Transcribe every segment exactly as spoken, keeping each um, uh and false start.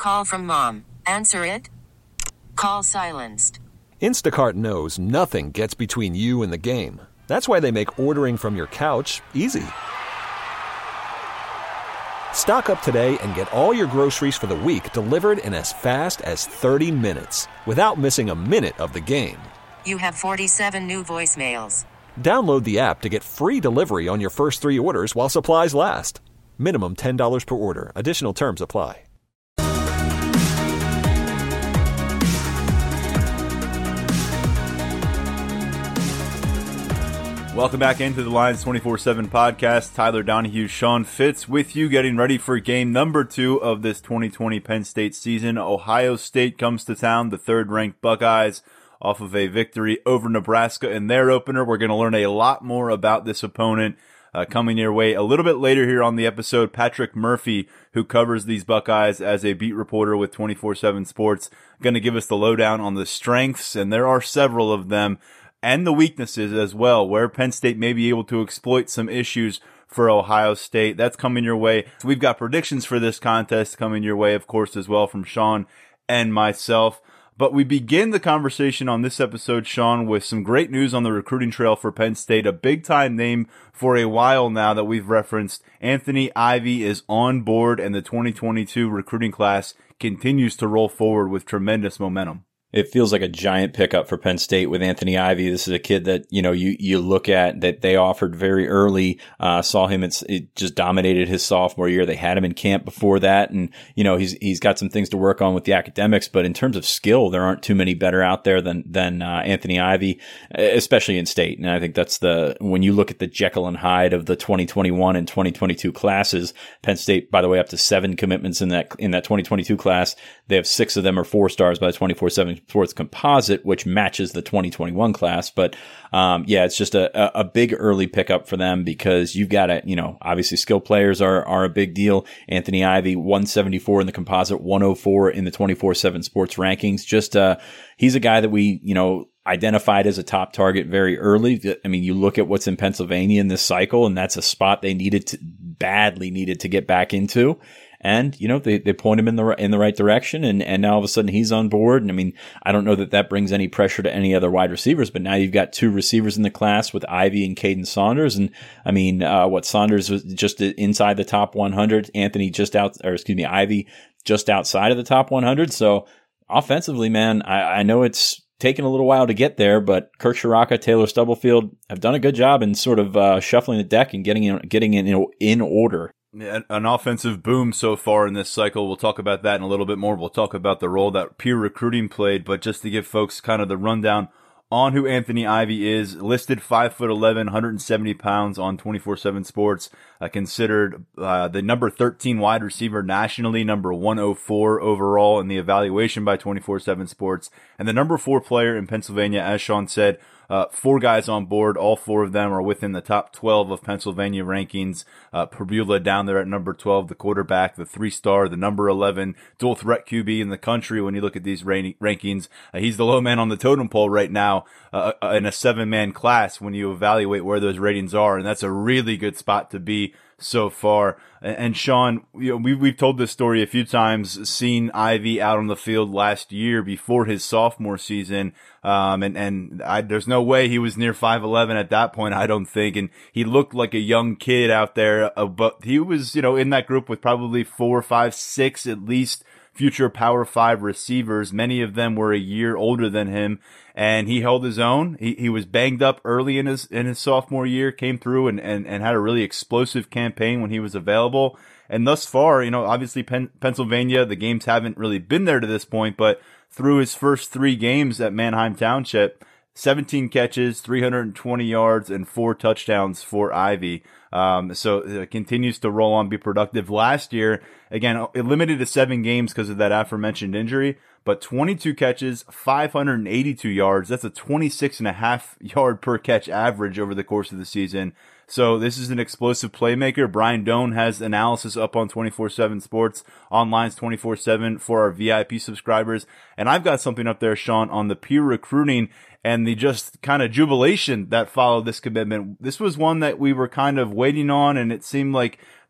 Call from mom. Answer it. Call silenced. Instacart knows nothing gets between you and the game. That's why they make ordering from your couch easy. Stock up today and get all your groceries for the week delivered in as fast as thirty minutes without missing a minute of the game. You have forty-seven new voicemails. Download the app to get free delivery on your first three orders while supplies last. Minimum ten dollars per order. Additional terms apply. Welcome back into the Lions twenty-four seven podcast. Tyler Donahue, Sean Fitz with you, getting ready for game number two of this twenty twenty Penn State season. Ohio State comes to town, the third-ranked Buckeyes, off of a victory over Nebraska in their opener. We're going to learn a lot more about this opponent uh, coming your way a little bit later here on the episode. Patrick Murphy, who covers these Buckeyes as a beat reporter with twenty-four seven Sports, going to give us the lowdown on the strengths, and there are several of them, and the weaknesses as well, where Penn State may be able to exploit some issues for Ohio State. That's coming your way. So we've got predictions for this contest coming your way, of course, as well, from Sean and myself. But we begin the conversation on this episode, Sean, with some great news on the recruiting trail for Penn State. A big-time name for a while now that we've referenced. Anthony Ivy is on board, and the twenty twenty-two recruiting class continues to roll forward with tremendous momentum. It feels like a giant pickup for Penn State with Anthony Ivy. This is a kid that, you know, you, you look at that they offered very early, uh, saw him. It's, it just dominated his sophomore year. They had him in camp before that. And, you know, he's, he's got some things to work on with the academics, but in terms of skill, there aren't too many better out there than, than, uh, Anthony Ivy, especially in state. And I think that's the, when you look at the Jekyll and Hyde of the twenty twenty-one and twenty twenty-two classes, Penn State, by the way, up to seven commitments in that, in that twenty twenty-two class. They have six of them are four stars by the twenty-four seven Sports composite, which matches the twenty twenty-one class. But, um, yeah, it's just a, a big early pickup for them because you've got to, you know, obviously skill players are, are a big deal. Anthony Ivy, one seventy-four in the composite, one oh four in the twenty-four seven Sports rankings. Just, uh, he's a guy that we, you know, identified as a top target very early. I mean, you look at what's in Pennsylvania in this cycle, and that's a spot they needed to badly needed to get back into. And, you know, they, they point him in the, in the right direction. And, and now all of a sudden he's on board. And I mean, I don't know that that brings any pressure to any other wide receivers, but now you've got two receivers in the class with Ivy and Caden Saunders. And I mean, uh, what Saunders was just inside the top one hundred, Anthony just out, or excuse me, Ivy just outside of the top one hundred. So offensively, man, I, I know it's taken a little while to get there, but Kirk Shiraka, Taylor Stubblefield have done a good job in sort of, uh, shuffling the deck and getting, in, getting in, you know, in order. An offensive boom so far in this cycle. We'll talk about that in a little bit more. We'll talk about the role that peer recruiting played, but just to give folks kind of the rundown on who Anthony Ivy is, listed five foot eleven, one hundred seventy pounds on twenty-four seven Sports, uh, considered uh, the number thirteen wide receiver nationally, number one oh four overall in the evaluation by twenty-four seven Sports, and the number four player in Pennsylvania, as Sean said. Uh, four guys on board. All four of them are within the top twelve of Pennsylvania rankings. Uh, Perbula down there at number twelve, the quarterback, the three-star, the number eleven, dual threat Q B in the country. When you look at these rank- rankings, uh, he's the low man on the totem pole right now uh, in a seven-man class when you evaluate where those ratings are, and that's a really good spot to be so far. And, and Sean, you know, we, we've told this story a few times, seen Ivy out on the field last year before his sophomore season. Um, and, and I, there's no way he was near five eleven at that point, I don't think. And he looked like a young kid out there, uh, but he was, you know, in that group with probably four, five, six at least future Power Five receivers. Many of them were a year older than him, and he held his own. He he was banged up early in his in his sophomore year, came through and, and, and had a really explosive campaign when he was available. And thus far, you know, obviously Penn, Pennsylvania, the games haven't really been there to this point, but through his first three games at Manheim Township, seventeen catches, three hundred twenty yards, and four touchdowns for Ivy. Um, so it continues to roll on, be productive. Last year, again, it limited to seven games because of that aforementioned injury, but twenty-two catches, five hundred eighty-two yards. That's a twenty-six and a half yard per catch average over the course of the season. So this is an explosive playmaker. Brian Doan has analysis up on twenty-four seven Sports, online's twenty-four seven for our V I P subscribers. And I've got something up there, Sean, on the peer recruiting and the just kind of jubilation that followed this commitment. This was one that we were kind of waiting on, and it seemed like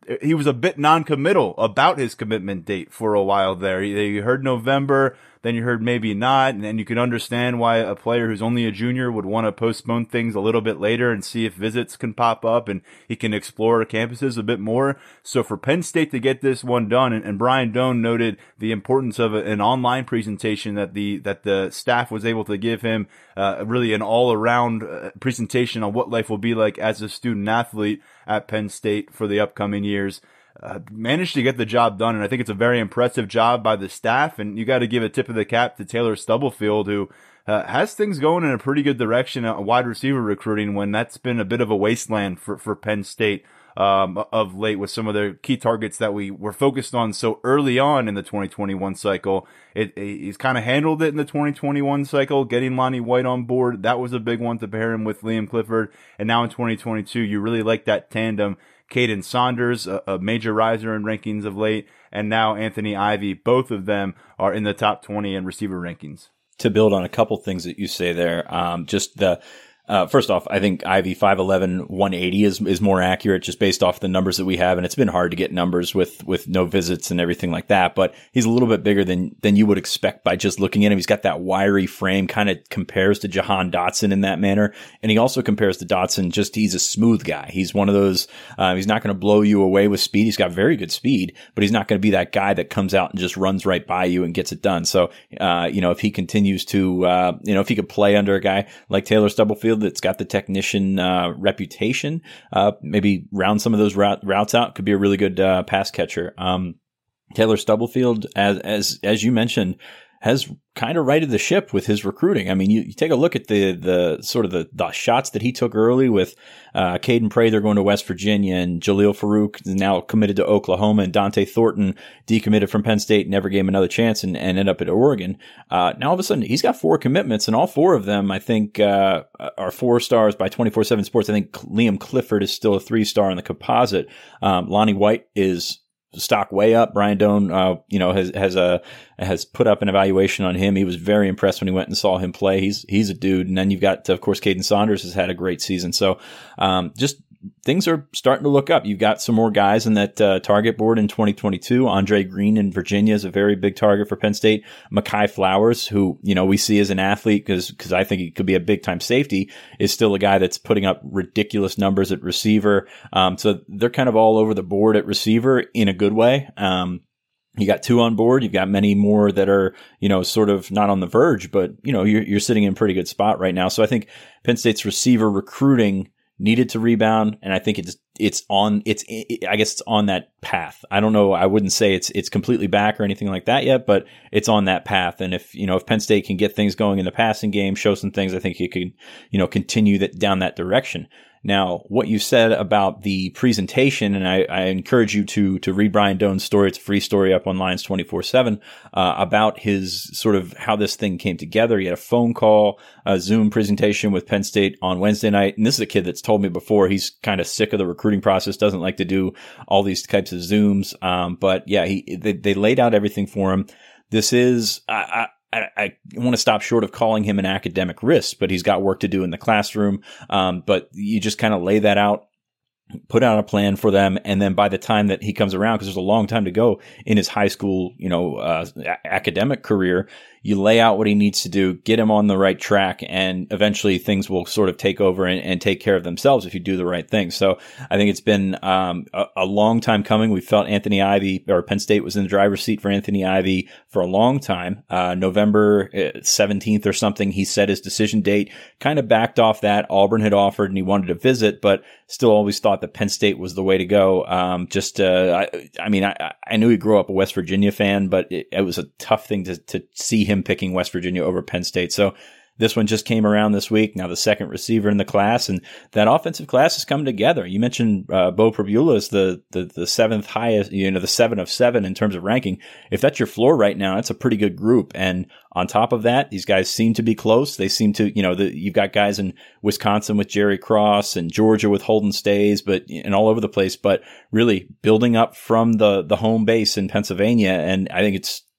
he was a bit non-committal about his commitment date for a while there. You heard November, then you heard maybe not, and then you can understand why a player who's only a junior would want to postpone things a little bit later and see if visits can pop up and he can explore campuses a bit more. So for Penn State to get this one done, and, and Brian Doan noted the importance of a, an online presentation that the that the staff was able to give him, uh, really an all-around uh, presentation on what life will be like as a student athlete at Penn State for the upcoming years. Uh, managed to get the job done, and I think it's a very impressive job by the staff, and you got to give a tip of the cap to Taylor Stubblefield, who uh, has things going in a pretty good direction at wide receiver recruiting when that's been a bit of a wasteland for, for Penn State um, of late with some of the key targets that we were focused on so early on in the twenty twenty-one cycle. It, it, he's kind of handled it in the twenty twenty-one cycle, getting Lonnie White on board. That was a big one to pair him with Liam Clifford, and now in twenty twenty-two, you really like that tandem. Caden Saunders, a, a major riser in rankings of late, and now Anthony Ivy. Both of them are in the top twenty in receiver rankings. To build on a couple things that you say there, um, just the Uh, first off, I think Ivy five eleven, one eighty is is more accurate just based off the numbers that we have, and it's been hard to get numbers with with no visits and everything like that. But he's a little bit bigger than than you would expect by just looking at him. He's got that wiry frame, kind of compares to Jahan Dotson in that manner, and he also compares to Dotson. Just he's a smooth guy. He's one of those. Uh, he's not going to blow you away with speed. He's got very good speed, but he's not going to be that guy that comes out and just runs right by you and gets it done. So, uh, you know, if he continues to, uh, you know, if he could play under a guy like Taylor Stubblefield that's got the technician uh, reputation, uh, maybe round some of those route, routes out, could be a really good uh, pass catcher. Um, Taylor Stubblefield, as as as you mentioned, has kind of righted the ship with his recruiting. I mean, you, you take a look at the the sort of the, the shots that he took early with uh, Caden Prather going to West Virginia, and Jaleel Farouk is now committed to Oklahoma, and Dante Thornton decommitted from Penn State, never gave him another chance, and, and ended up at Oregon. Uh, now all of a sudden he's got four commitments, and all four of them I think uh, are four stars by twenty-four seven Sports. I think Liam Clifford is still a three star in the composite. Um, Lonnie White is stock way up. Brian Doan, uh, you know, has, has a, has put up an evaluation on him. He was very impressed when he went and saw him play. He's, he's a dude. And then you've got, of course, Caden Saunders has had a great season. So, um, just things are starting to look up. You've got some more guys in that, uh, target board in twenty twenty-two. Andre Green in Virginia is a very big target for Penn State. Mekhi Flowers, who, you know, we see as an athlete because, because I think he could be a big time safety, is still a guy that's putting up ridiculous numbers at receiver. Um, so they're kind of all over the board at receiver in a good way. Um, You got two on board. You've got many more that are, you know, sort of not on the verge, but, you know, you're, you're sitting in a pretty good spot right now. So I think Penn State's receiver recruiting needed to rebound. And I think it's, it's on, it's, it, I guess it's on that path. I don't know. I wouldn't say it's, it's completely back or anything like that yet, but it's on that path. And if, you know, if Penn State can get things going in the passing game, show some things, I think you can, you know, continue that down that direction. Now, what you said about the presentation, and I, I encourage you to to read Brian Doan's story. It's a free story up on Lions twenty-four seven uh, about his sort of how this thing came together. He had a phone call, a Zoom presentation with Penn State on Wednesday night. And this is a kid that's told me before he's kind of sick of the recruiting process, doesn't like to do all these types of Zooms. Um, but yeah, he they, they laid out everything for him. This is, I, I I, I want to stop short of calling him an academic risk, but he's got work to do in the classroom. Um, but you just kind of lay that out, put out a plan for them. And then by the time that he comes around, because there's a long time to go in his high school, you know, uh, a- academic career, you lay out what he needs to do, get him on the right track, and eventually things will sort of take over and, and take care of themselves if you do the right thing. So I think it's been um, a, a long time coming. We felt Anthony Ivy, or Penn State was in the driver's seat for Anthony Ivy for a long time. Uh, November seventeenth or something, he set his decision date, kind of backed off that. Auburn had offered and he wanted to visit, but still always thought that Penn State was the way to go. Um, just, uh, I, I mean, I, I knew he grew up a West Virginia fan, but it, it was a tough thing to, to see him picking West Virginia over Penn State. So this one just came around this week. Now the second receiver in the class, and that offensive class is coming together. You mentioned uh, Bo Prabula is the, the the seventh highest, you know, the seven of seven in terms of ranking. If that's your floor right now, that's a pretty good group. And on top of that, these guys seem to be close. They seem to, you know, the, you've got guys in Wisconsin with Jerry Cross and Georgia with Holden Stays, but and all over the place. But really building up from the the home base in Pennsylvania, and I think it's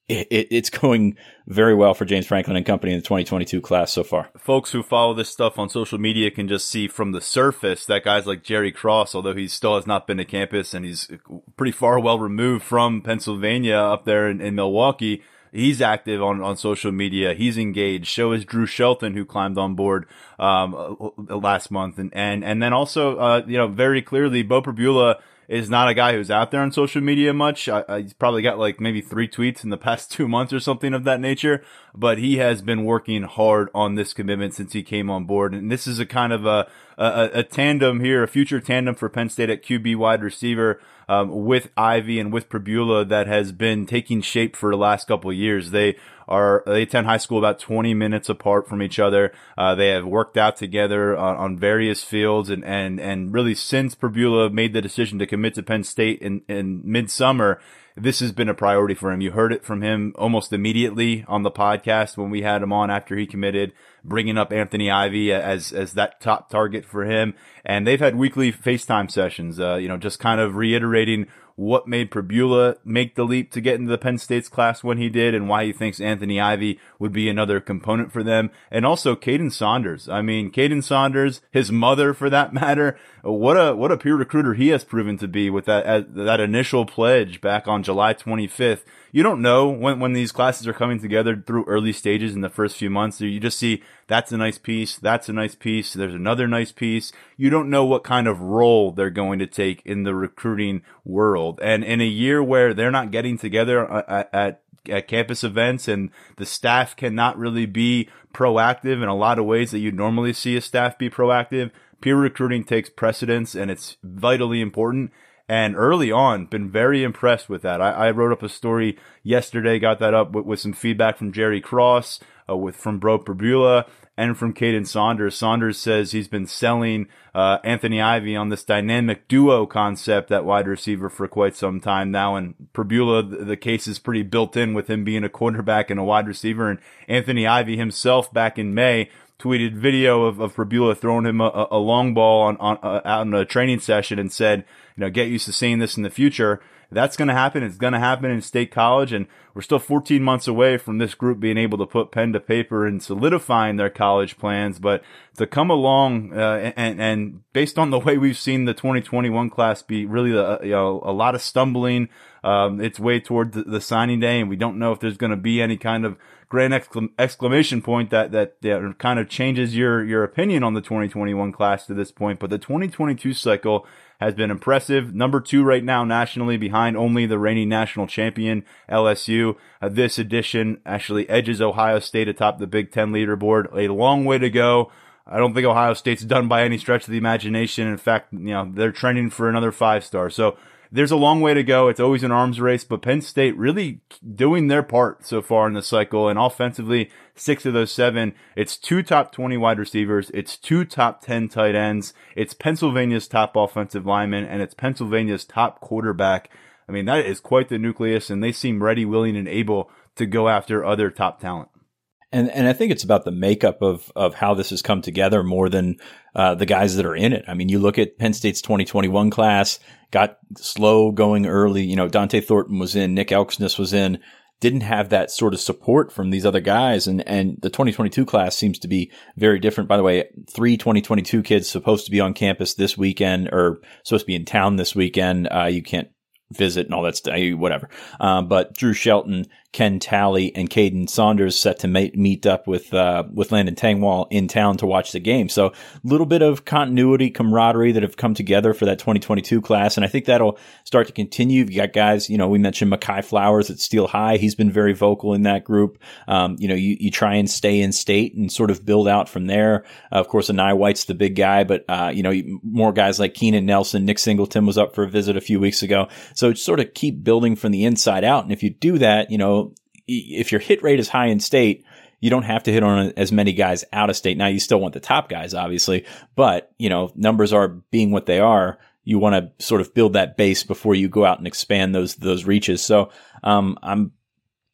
it, it, it's going very well for James Franklin and company in the twenty twenty-two class so far. Folks who follow this stuff on social media can just see from the surface that guys like Jerry Cross, although he still has not been to campus and he's pretty far well removed from Pennsylvania up there in, in Milwaukee, he's active on, on social media. He's engaged. So is Drew Shelton, who climbed on board um last month. And, and, and then also, uh, you know, very clearly, Beau Pribula is not a guy who's out there on social media much. I, I, he's probably got like maybe three tweets in the past two months or something of that nature, but he has been working hard on this commitment since he came on board. And this is a kind of a, a, a tandem here, a future tandem for Penn State at Q B wide receiver, um, with Ivy and with Pribula that has been taking shape for the last couple of years. They are, they attend high school about twenty minutes apart from each other. Uh, they have worked out together on, on various fields, and, and, and really since Pribula made the decision to commit to Penn State in, in midsummer, this has been a priority for him. You heard it from him almost immediately on the podcast when we had him on after he committed, bringing up Anthony Ivy as, as that top target for him. And they've had weekly FaceTime sessions, uh, you know, just kind of reiterating what made Pribula make the leap to get into the Penn State's class when he did, and why he thinks Anthony Ivy would be another component for them. And also Caden Saunders. I mean, Caden Saunders, his mother for that matter, what a, what a peer recruiter he has proven to be with that, uh, that initial pledge back on July twenty-fifth. You don't know when, when these classes are coming together through early stages in the first few months. You just see that's a nice piece, that's a nice piece, there's another nice piece. You don't know what kind of role they're going to take in the recruiting world. And in a year where they're not getting together at, at, at campus events and the staff cannot really be proactive in a lot of ways that you normally see a staff be proactive, peer recruiting takes precedence, and it's vitally important. And early on, been very impressed with that. I, I wrote up a story yesterday, got that up with, with some feedback from Jerry Cross, uh, with from Beau Pribula, and from Caden Saunders. Saunders says he's been selling uh, Anthony Ivy on this dynamic duo concept at wide receiver for quite some time now. And Pribula, the, the case is pretty built in with him being a quarterback and a wide receiver. And Anthony Ivy himself back in May tweeted video of, of Pribula throwing him a, a long ball on, on uh, out in a training session and said, you know, get used to seeing this in the future. That's going to happen. It's going to happen in State College, and we're still fourteen months away from this group being able to put pen to paper and solidifying their college plans. But to come along, uh, and, and based on the way we've seen the twenty twenty-one class be really, a, you know, a lot of stumbling, um, its way toward the, the signing day, and we don't know if there's going to be any kind of grand exclam- exclamation point that, that, that kind of changes your, your opinion on the twenty twenty-one class to this point. But the twenty twenty-two cycle has been impressive. Number two right now nationally, behind only the reigning national champion L S U. Uh, this edition actually edges Ohio State atop the Big Ten leaderboard. A long way to go. I don't think Ohio State's done by any stretch of the imagination. In fact, you know, they're trending for another five star. So there's a long way to go. It's always an arms race, but Penn State really doing their part so far in the cycle. And offensively, six of those seven, it's two top twenty wide receivers. It's two top ten tight ends. It's Pennsylvania's top offensive lineman, and it's Pennsylvania's top quarterback. I mean, that is quite the nucleus, and they seem ready, willing, and able to go after other top talent. And and I think it's about the makeup of of how this has come together more than uh, the guys that are in it. I mean, you look at Penn State's twenty twenty-one class, got slow going early. You know, Dante Thornton was in, Nick Elksness was in, didn't have that sort of support from these other guys. And and the twenty twenty-two class seems to be very different. By the way, three twenty twenty-two kids supposed to be on campus this weekend, or supposed to be in town this weekend. Uh, you can't visit and all that stuff, whatever. Uh, but Drew Shelton, Ken Talley, and Caden Saunders set to ma- meet up with uh, with Landon Tangwall in town to watch the game. So a little bit of continuity, camaraderie that have come together for that twenty twenty-two class, and I think that'll start to continue. You got guys, you know, we mentioned Mekhi Flowers at Steel High. He's been very vocal in that group. Um, you know, you, you try and stay in state and sort of build out from there. Uh, of course, Anai White's the big guy, but, uh, you know, more guys like Keenan Nelson, Nick Singleton was up for a visit a few weeks ago. So sort of keep building from the inside out. And if you do that, you know, if your hit rate is high in state, you don't have to hit on as many guys out of state. Now, you still want the top guys, obviously, but, you know, numbers are being what they are. You want to sort of build that base before you go out and expand those, those reaches. So, um, I'm,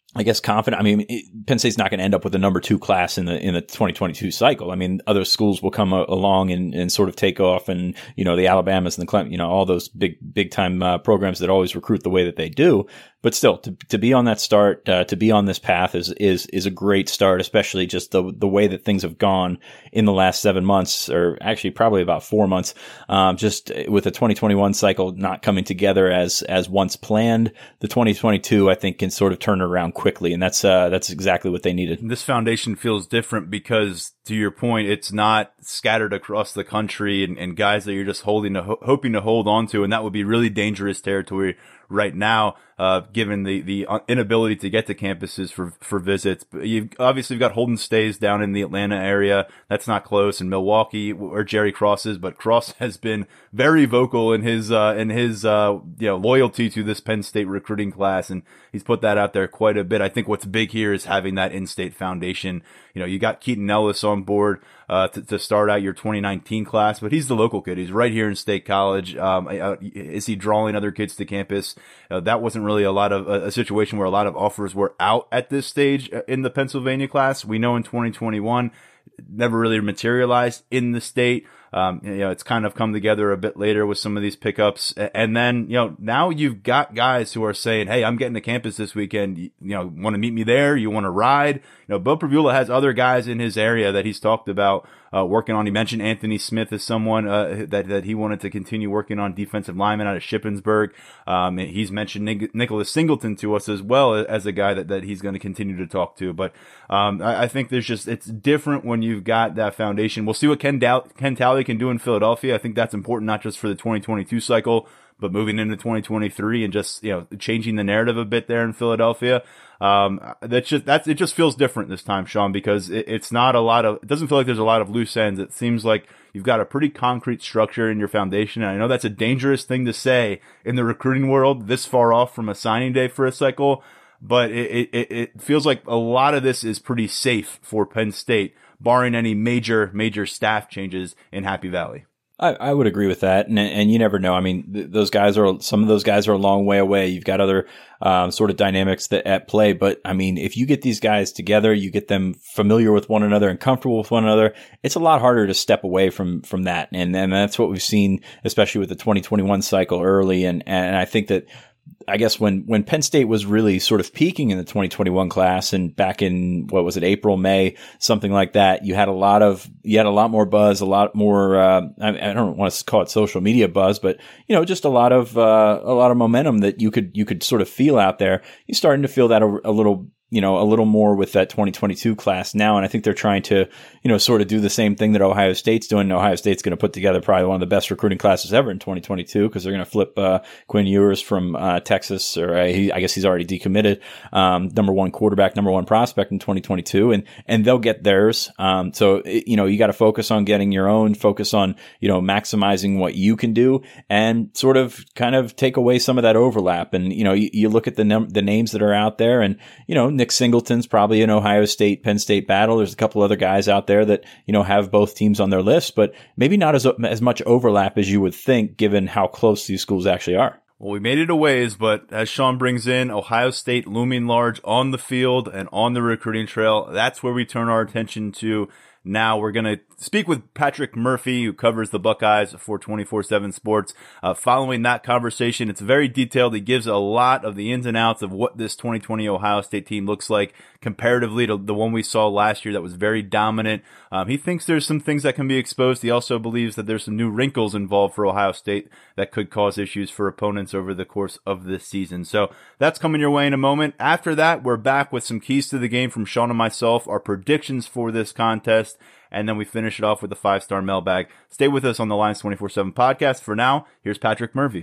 I guess confident. I mean, it, Penn State's not going to end up with a number two class in the in the twenty twenty-two cycle. I mean, other schools will come a, along and, and sort of take off, and you know, the Alabamas and the Clemson, you know, all those big big time uh, programs that always recruit the way that they do. But still, to to be on that start, uh, to be on this path is is is a great start, especially just the the way that things have gone in the last seven months, or actually probably about four months. Um, just with the twenty twenty-one cycle not coming together as as once planned, the twenty twenty-two I think can sort of turn around quickly, and that's uh, that's exactly what they needed. This foundation feels different because, to your point, it's not scattered across the country and, and guys that you're just holding to, ho- hoping to hold on to, and that would be really dangerous territory right now, uh, given the, the inability to get to campuses for, for visits. But you've obviously you've got Holden Stays down in the Atlanta area. That's not close. And Milwaukee, where Jerry Cross is, but Cross has been very vocal in his, uh, in his, uh, you know, loyalty to this Penn State recruiting class. And he's put that out there quite a bit. I think what's big here is having that in-state foundation. You know, you got Keaton Ellis on board, uh, to, to start out your twenty nineteen class, but he's the local kid. He's right here in State College. Um, uh, is he drawing other kids to campus? Uh, that wasn't really a lot of uh, a situation where a lot of offers were out at this stage in the Pennsylvania class. We know in twenty twenty-one, never really materialized in the state. Um, you know, it's kind of come together a bit later with some of these pickups. And then, you know, now you've got guys who are saying, hey, I'm getting to campus this weekend. You, you know, want to meet me there? You want to ride? You know, Bo Privula has other guys in his area that he's talked about, uh, working on. He mentioned Anthony Smith as someone, uh, that, that he wanted to continue working on, defensive lineman out of Shippensburg. Um, he's mentioned Nic- Nicholas Singleton to us as well as a guy that, that he's going to continue to talk to. But, um, I, I think there's just, it's different when you've got that foundation. We'll see what Ken, Dow- Ken Talley can do in Philadelphia. I think that's important, not just for the twenty twenty-two cycle, but moving into twenty twenty-three and just, you know, changing the narrative a bit there in Philadelphia. Um, that's just, that's, it just feels different this time, Sean, because it, it's not a lot of, it doesn't feel like there's a lot of loose ends. It seems like you've got a pretty concrete structure in your foundation. And I know that's a dangerous thing to say in the recruiting world this far off from a signing day for a cycle, but it, it, it feels like a lot of this is pretty safe for Penn State, barring any major, major staff changes in Happy Valley. I, I would agree with that. And, and you never know. I mean, th- those guys are, some of those guys are a long way away. You've got other, um, sort of dynamics that at play. But I mean, if you get these guys together, you get them familiar with one another and comfortable with one another, it's a lot harder to step away from, from that. And, and that's what we've seen, especially with the twenty twenty-one cycle early. And, and I think that, I guess when, when Penn State was really sort of peaking in the twenty twenty-one class and back in, what was it, April, May, something like that, you had a lot of, you had a lot more buzz, a lot more, uh, I, I don't want to call it social media buzz, but, you know, just a lot of, uh, a lot of momentum that you could, you could sort of feel out there. You're starting to feel that a, a little, you know, a little more with that twenty twenty-two class now. And I think they're trying to, you know, sort of do the same thing that Ohio State's doing. And Ohio State's going to put together probably one of the best recruiting classes ever in twenty twenty-two because they're going to flip, uh, Quinn Ewers from, uh, Texas, or uh, he, I guess he's already decommitted, um, number one quarterback, number one prospect in twenty twenty-two. And, and they'll get theirs. Um, so, it, you know, you got to focus on getting your own, focus on, you know, maximizing what you can do and sort of kind of take away some of that overlap. And, you know, you, you look at the num- the names that are out there and, you know, Nick Singleton's probably an Ohio State, Penn State battle. There's a couple other guys out there that, you know, have both teams on their list, but maybe not as, as much overlap as you would think given how close these schools actually are. Well, we made it a ways, but as Sean brings in, Ohio State looming large on the field and on the recruiting trail. That's where we turn our attention to. Now we're going to speak with Patrick Murphy, who covers the Buckeyes for twenty-four seven Sports. Uh, following that conversation, it's very detailed. He gives a lot of the ins and outs of what this twenty twenty Ohio State team looks like comparatively to the one we saw last year that was very dominant. Um, he thinks there's some things that can be exposed. He also believes that there's some new wrinkles involved for Ohio State that could cause issues for opponents over the course of this season. So that's coming your way in a moment. After that, we're back with some keys to the game from Sean and myself, our predictions for this contest, and then we finish it off with a five-star mailbag. Stay with us on the Lions twenty-four seven podcast. For now, here's Patrick Murphy.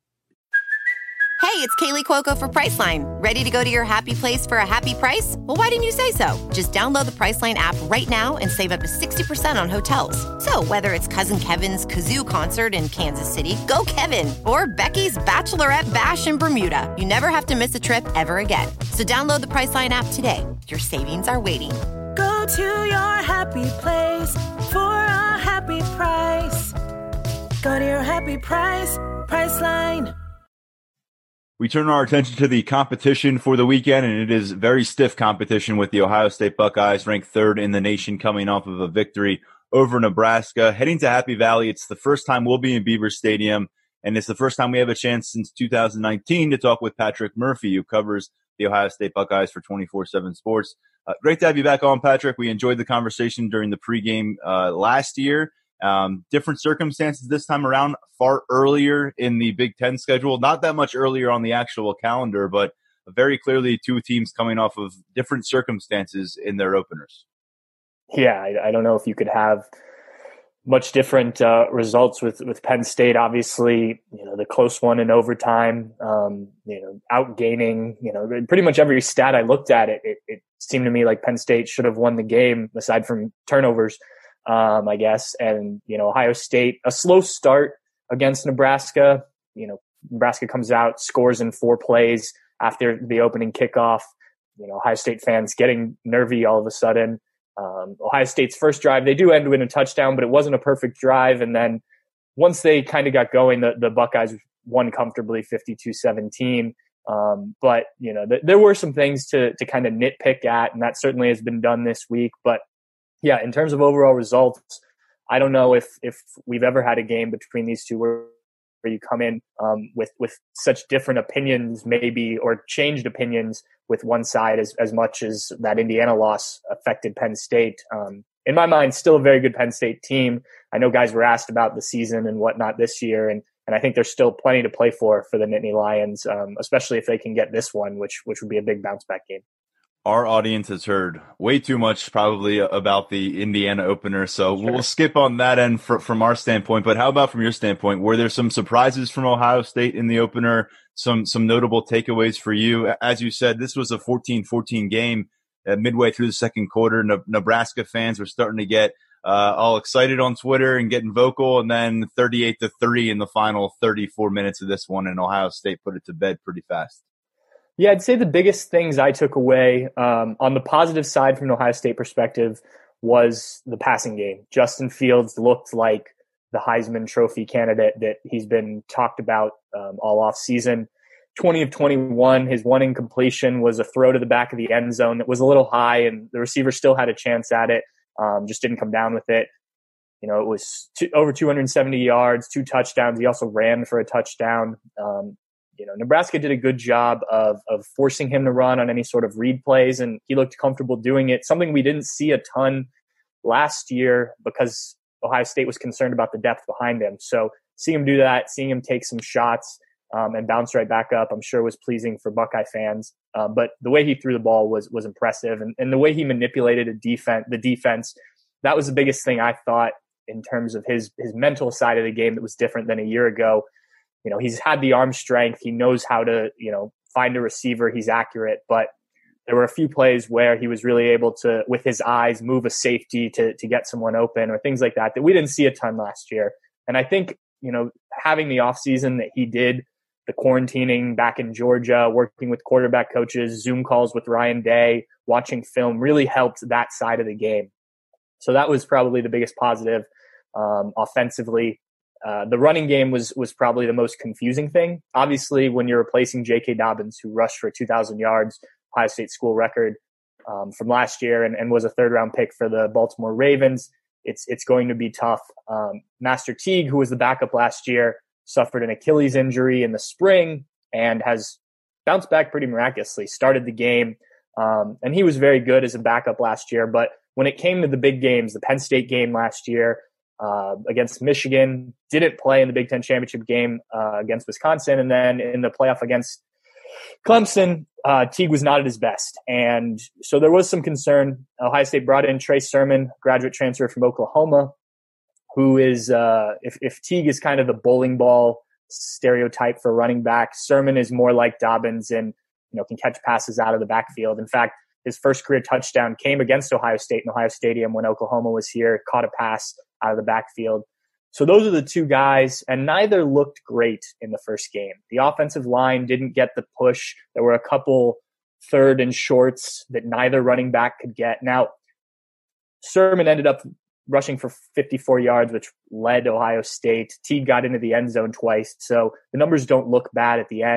Hey, it's Kaylee Cuoco for Priceline. Ready to go to your happy place for a happy price? Well, why didn't you say so? Just download the Priceline app right now and save up to sixty percent on hotels. So whether it's Cousin Kevin's Kazoo Concert in Kansas City, go Kevin, or Becky's Bachelorette Bash in Bermuda, you never have to miss a trip ever again. So download the Priceline app today. Your savings are waiting. Go to your happy place for a happy price. Go to your happy price, Priceline. We turn our attention to the competition for the weekend, and it is very stiff competition with the Ohio State Buckeyes, ranked third in the nation, coming off of a victory over Nebraska. Heading to Happy Valley, it's the first time we'll be in Beaver Stadium, and it's the first time we have a chance since two thousand nineteen to talk with Patrick Murphy, who covers the Ohio State Buckeyes for twenty-four seven Sports. Uh, great to have you back on, Patrick. We enjoyed the conversation during the pregame uh, last year. Um, different circumstances this time around, far earlier in the Big Ten schedule, not that much earlier on the actual calendar, but very clearly two teams coming off of different circumstances in their openers. Yeah, I, I don't know if you could have much different uh, results with, with Penn State. Obviously, you know, the close one in overtime, um, you know, outgaining, you know, pretty much every stat I looked at, it, it, it seemed to me like Penn State should have won the game aside from turnovers. Um, I guess. And, you know, Ohio State, a slow start against Nebraska. You know, Nebraska comes out, scores in four plays after the opening kickoff. You know, Ohio State fans getting nervy all of a sudden. Um, Ohio State's first drive, they do end with a touchdown, but it wasn't a perfect drive. And then once they kind of got going, the, the Buckeyes won comfortably fifty-two seventeen. Um, but, you know, th- there were some things to, to kind of nitpick at, and that certainly has been done this week. But yeah, in terms of overall results, I don't know if if we've ever had a game between these two where, where you come in um, with with such different opinions, maybe, or changed opinions with one side as as much as that Indiana loss affected Penn State. Um, in my mind, still a very good Penn State team. I know guys were asked about the season and whatnot this year, and and I think there's still plenty to play for for the Nittany Lions, um, especially if they can get this one, which which would be a big bounce back game. Our audience has heard way too much probably about the Indiana opener, so sure. We'll skip on that end for, from our standpoint. But how about from your standpoint? Were there some surprises from Ohio State in the opener, some some notable takeaways for you? As you said, this was a fourteen fourteen game uh, midway through the second quarter. Ne- Nebraska fans were starting to get uh, all excited on Twitter and getting vocal, and then thirty-eight to three in the final thirty-four minutes of this one, and Ohio State put it to bed pretty fast. Yeah, I'd say the biggest things I took away um, on the positive side from an Ohio State perspective was the passing game. Justin Fields looked like the Heisman Trophy candidate that he's been talked about um, all off season. twenty of twenty-one, his one incompletion was a throw to the back of the end zone that was a little high, and the receiver still had a chance at it, um, just didn't come down with it. You know, it was two, over two hundred seventy yards, two touchdowns. He also ran for a touchdown. Um, You know, Nebraska did a good job of of forcing him to run on any sort of read plays, and he looked comfortable doing it, something we didn't see a ton last year because Ohio State was concerned about the depth behind him. So seeing him do that, seeing him take some shots um, and bounce right back up, I'm sure was pleasing for Buckeye fans. Um, but the way he threw the ball was was impressive, and, and the way he manipulated a defense, the defense, that was the biggest thing I thought in terms of his his mental side of the game that was different than a year ago. You know, he's had the arm strength. He knows how to, you know, find a receiver. He's accurate. But there were a few plays where he was really able to, with his eyes, move a safety to to get someone open or things like that that we didn't see a ton last year. And I think, you know, having the offseason that he did, the quarantining back in Georgia, working with quarterback coaches, Zoom calls with Ryan Day, watching film really helped that side of the game. So that was probably the biggest positive um, offensively. Uh, the running game was was probably the most confusing thing. Obviously, when you're replacing J K. Dobbins, who rushed for two thousand yards, Ohio State school record um, from last year, and, and was a third-round pick for the Baltimore Ravens, it's it's going to be tough. Um, Master Teague, who was the backup last year, suffered an Achilles injury in the spring and has bounced back pretty miraculously, started the game, um, and he was very good as a backup last year. But when it came to the big games, the Penn State game last year, Uh, against Michigan, didn't play in the Big Ten championship game uh, against Wisconsin, and then in the playoff against Clemson, uh, Teague was not at his best. And so there was some concern. Ohio State brought in Trey Sermon, graduate transfer from Oklahoma, who is, uh, if, if Teague is kind of the bowling ball stereotype for running back, Sermon is more like Dobbins and, you know, can catch passes out of the backfield. In fact, his first career touchdown came against Ohio State in Ohio Stadium when Oklahoma was here, caught a pass out of the backfield. So those are the two guys, and neither looked great in the first game. The offensive line didn't get the push. There were a couple third and shorts that neither running back could get. Now, Sermon ended up rushing for fifty-four yards, which led Ohio State. Teague got into the end zone twice, so the numbers don't look bad at the end.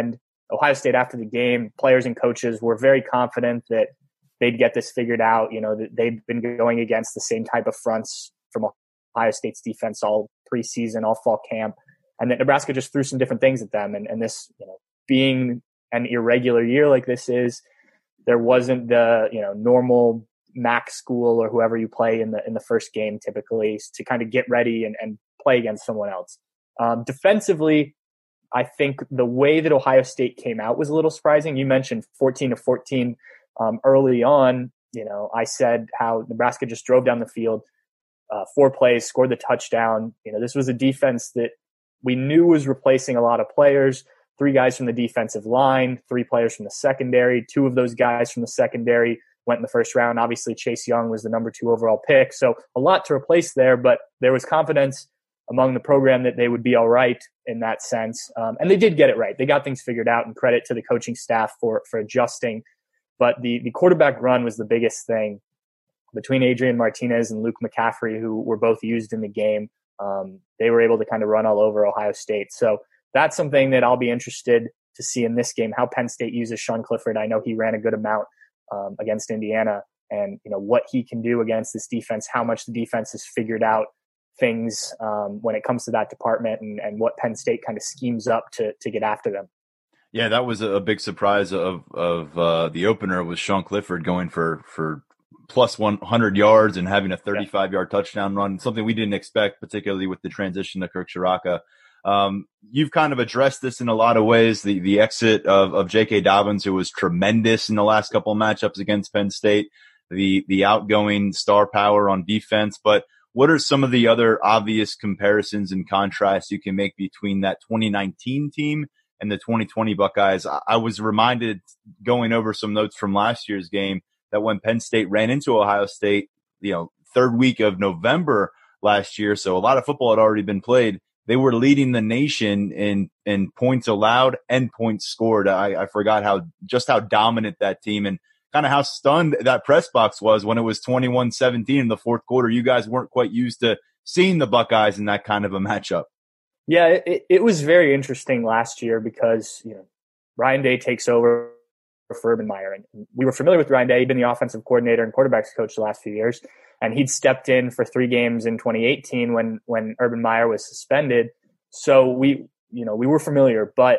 Ohio State, after the game, players and coaches were very confident that they'd get this figured out. You know, that they've been going against the same type of fronts from Ohio State's defense all preseason, all fall camp, and that Nebraska just threw some different things at them. And, and this, you know, being an irregular year like this is, there wasn't the, you know, normal M A C school or whoever you play in the in the first game typically to kind of get ready and, and play against someone else. Um, defensively, I think the way that Ohio State came out was a little surprising. You mentioned fourteen to fourteen um, early on. You know, I said how Nebraska just drove down the field, uh, four plays, scored the touchdown. You know, this was a defense that we knew was replacing a lot of players. Three guys from the defensive line, three players from the secondary. Two of those guys from the secondary went in the first round. Obviously, Chase Young was the number two overall pick. So a lot to replace there, but there was confidence among the program that they would be all right in that sense. Um, and they did get it right. They got things figured out, and credit to the coaching staff for, for adjusting. But the, the quarterback run was the biggest thing between Adrian Martinez and Luke McCaffrey, who were both used in the game. Um, they were able to kind of run all over Ohio State. So that's something that I'll be interested to see in this game, how Penn State uses Sean Clifford. I know he ran a good amount um, against Indiana, and you know what he can do against this defense, how much the defense has figured out things um, when it comes to that department, and, and what Penn State kind of schemes up to to get after them. Yeah, that was a big surprise of of uh, the opener was Sean Clifford going for for plus one hundred yards and having a thirty-five yard touchdown run, something we didn't expect, particularly with the transition to Kirk Ciarrocca. Um, you've kind of addressed this in a lot of ways. The the exit of, of J K. Dobbins, who was tremendous in the last couple of matchups against Penn State, the the outgoing star power on defense. But what are some of the other obvious comparisons and contrasts you can make between that twenty nineteen team and the twenty twenty Buckeyes? I, I was reminded, going over some notes from last year's game, that when Penn State ran into Ohio State, you know, third week of November last year, so a lot of football had already been played, they were leading the nation in in points allowed and points scored. I, I forgot how just how dominant that team and kind of how stunned that press box was when it was twenty-one seventeen in the fourth quarter. You guys weren't quite used to seeing the Buckeyes in that kind of a matchup. Yeah, it, it was very interesting last year because, you know, Ryan Day takes over for Urban Meyer. And we were familiar with Ryan Day. He'd been the offensive coordinator and quarterbacks coach the last few years. And he'd stepped in for three games in twenty eighteen when, when Urban Meyer was suspended. So we, you know, we were familiar, but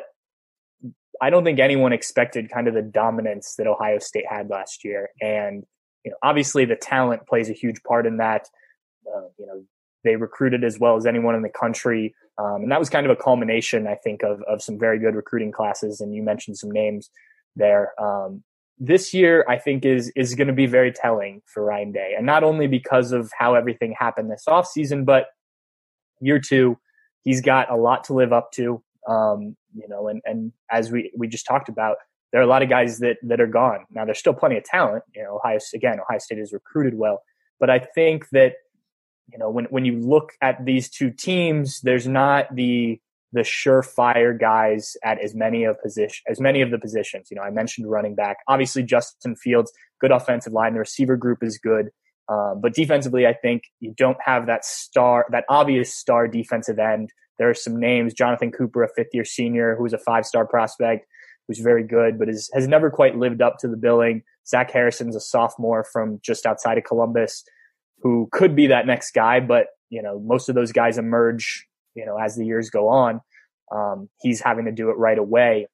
I don't think anyone expected kind of the dominance that Ohio State had last year. And, you know, obviously the talent plays a huge part in that. Uh, you know, they recruited as well as anyone in the country. Um, and that was kind of a culmination, I think, of, of some very good recruiting classes. And you mentioned some names there. Um, this year, I think, is is going to be very telling for Ryan Day. And not only because of how everything happened this offseason, but year two, he's got a lot to live up to. Um, you know, and, and as we, we just talked about, there are a lot of guys that, that are gone. Now, there's still plenty of talent. You know, Ohio, again, Ohio State has recruited well. But I think that, you know, when, when you look at these two teams, there's not the the surefire guys at as many of position as many of the positions. You know, I mentioned running back. Obviously, Justin Fields, good offensive line. The receiver group is good. Um, but defensively, I think you don't have that star, that obvious star defensive end. There are some names, Jonathan Cooper, a fifth-year senior, who's a five-star prospect, who's very good, but is, has never quite lived up to the billing. Zach Harrison's a sophomore from just outside of Columbus, who could be that next guy, but, you know, most of those guys emerge, you know, as the years go on. Um, he's having to do it right away.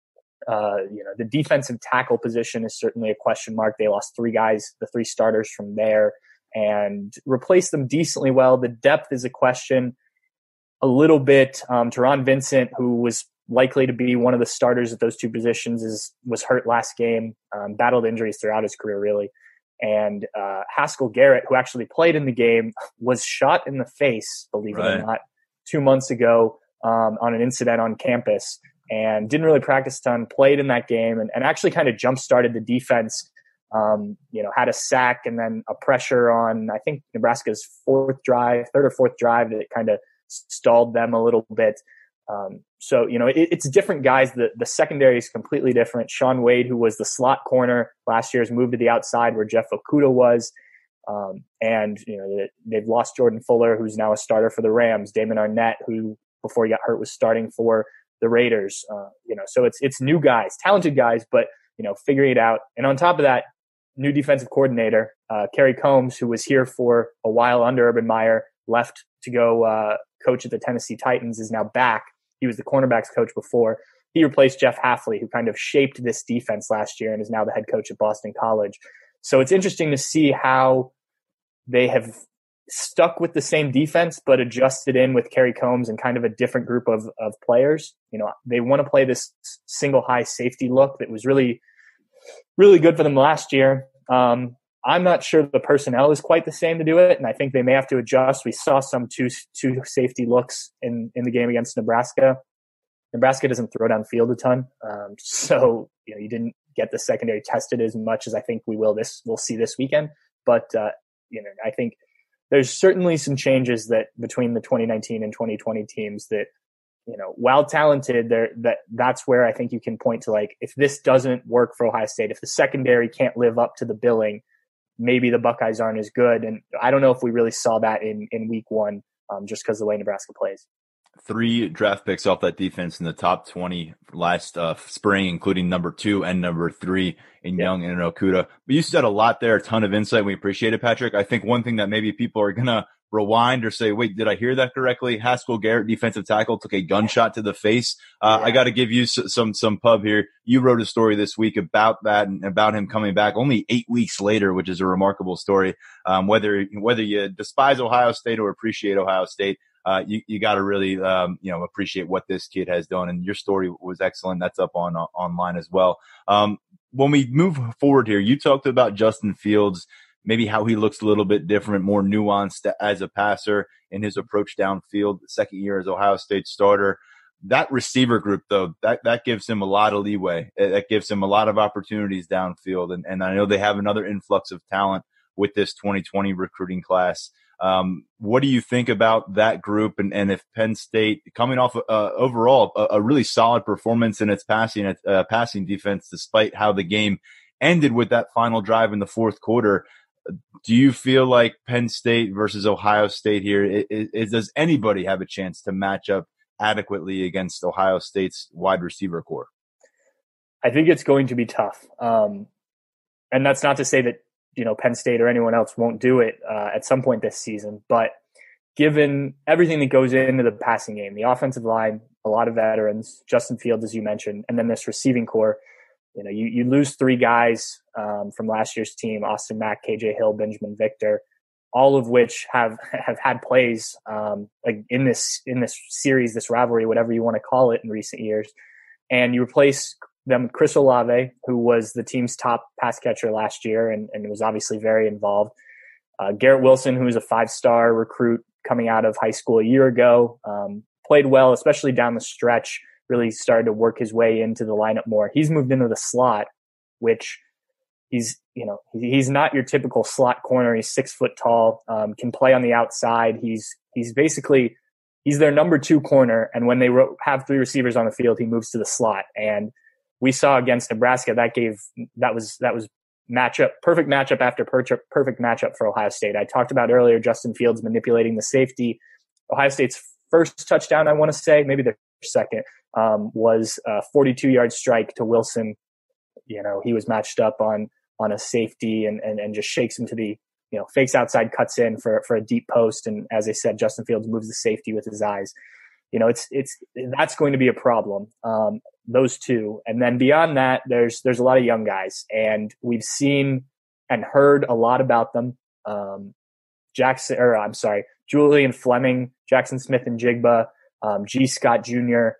Uh, you know, the defensive tackle position is certainly a question mark. They lost three guys, the three starters from there, and replaced them decently well. The depth is a question a little bit. Um, Teron Vincent, who was likely to be one of the starters at those two positions, is was hurt last game, um, battled injuries throughout his career, really. And uh, Haskell Garrett, who actually played in the game, was shot in the face, believe right. it or not, two months ago um, on an incident on campus, and didn't really practice a ton, played in that game, and, and actually kind of jump-started the defense. Um, you know, had a sack and then a pressure on, I think, Nebraska's fourth drive, third or fourth drive that kind of stalled them a little bit. Um, so, you know, it, it's different guys. The, the secondary is completely different. Sean Wade, who was the slot corner last year, has moved to the outside where Jeff Okudah was. Um, and, you know, they've lost Jordan Fuller, who's now a starter for the Rams. Damon Arnett, who before he got hurt was starting for the Raiders. Uh, you know, so it's it's new guys, talented guys, but you know, figuring it out. And on top of that, new defensive coordinator, uh, Kerry Combs, who was here for a while under Urban Meyer, left to go uh, coach at the Tennessee Titans, is now back. He was the cornerbacks coach before. He replaced Jeff Hafley, who kind of shaped this defense last year and is now the head coach at Boston College. So it's interesting to see how they have stuck with the same defense, but adjusted in with Kerry Combs and kind of a different group of, of players. You know, they want to play this single high safety look that was really, really good for them last year. Um, I'm not sure the personnel is quite the same to do it, and I think they may have to adjust. We saw some two two safety looks in, in the game against Nebraska. Nebraska doesn't throw downfield a ton, um, so you know you didn't get the secondary tested as much as I think we will this we'll see this weekend. But uh, you know, I think there's certainly some changes that between the twenty nineteen and twenty twenty teams that, you know, while talented, there that that's where I think you can point to, like, if this doesn't work for Ohio State, if the secondary can't live up to the billing, maybe the Buckeyes aren't as good. And I don't know if we really saw that in, in week one, um, just because of the way Nebraska plays. Three draft picks off that defense in the top twenty last uh, spring, including number two and number three in yeah. Young and Okudah. But you said a lot there, a ton of insight. We appreciate it, Patrick. I think one thing that maybe people are going to rewind or say, wait, did I hear that correctly? Haskell Garrett, defensive tackle, took a gunshot to the face. Uh, yeah. I got to give you some, some pub here. You wrote a story this week about that and about him coming back only eight weeks later, which is a remarkable story. Um, whether, whether you despise Ohio State or appreciate Ohio State, uh, you, you got to really, um, you know, appreciate what this kid has done. And your story was excellent. That's up on, uh, online as well. Um, when we move forward here, you talked about Justin Fields, maybe how he looks a little bit different, more nuanced as a passer in his approach downfield, the second year as Ohio State starter. That receiver group, though, that, that gives him a lot of leeway. That gives him a lot of opportunities downfield. And, and I know they have another influx of talent with this twenty twenty recruiting class. Um, what do you think about that group? And, and if Penn State, coming off uh, overall a, a really solid performance in its passing, uh, passing defense, despite how the game ended with that final drive in the fourth quarter, do you feel like Penn State versus Ohio State here, is, is, does anybody have a chance to match up adequately against Ohio State's wide receiver core? I think it's going to be tough. Um, and that's not to say that, you know, Penn State or anyone else won't do it uh, at some point this season. But given everything that goes into the passing game, the offensive line, a lot of veterans, Justin Fields, as you mentioned, and then this receiving core, you know, you, you lose three guys um, from last year's team, Austin Mack, K J Hill, Benjamin Victor, all of which have, have had plays um, like in this in this series, this rivalry, whatever you want to call it, in recent years. And you replace them with Chris Olave, who was the team's top pass catcher last year and, and was obviously very involved. Uh, Garrett Wilson, who was a five-star recruit coming out of high school a year ago, um, played well, especially down the stretch, really started to work his way into the lineup more. He's moved into the slot, which he's, you know, he's not your typical slot corner. He's six foot tall, um, can play on the outside. He's, he's basically, he's their number two corner. And when they ro- have three receivers on the field, he moves to the slot. And we saw against Nebraska that gave, that was, that was matchup, perfect matchup after per- perfect matchup for Ohio State. I talked about earlier, Justin Fields manipulating the safety. Ohio State's first touchdown, I want to say, maybe their second, um, was a forty-two yard strike to Wilson. You know, he was matched up on, on a safety and, and, and just shakes him to the, you know, fakes outside, cuts in for, for a deep post. And as I said, Justin Fields moves the safety with his eyes. You know, it's, it's, that's going to be a problem. Um, those two. And then beyond that, there's, there's a lot of young guys, and we've seen and heard a lot about them. Um, Jackson, or I'm sorry, Julian Fleming, Jackson Smith and Jigba, um, G. Scott Junior,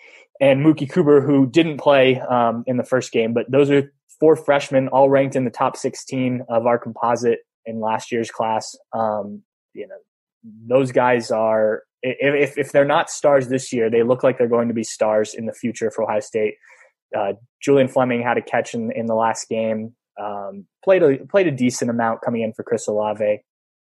and Mookie Cooper, who didn't play um, in the first game. But those are four freshmen, all ranked in the top sixteen of our composite in last year's class. Um, you know, those guys are, if, if they're not stars this year, they look like they're going to be stars in the future for Ohio State. Uh, Julian Fleming had a catch in, in the last game, um, played a, played a decent amount coming in for Chris Olave.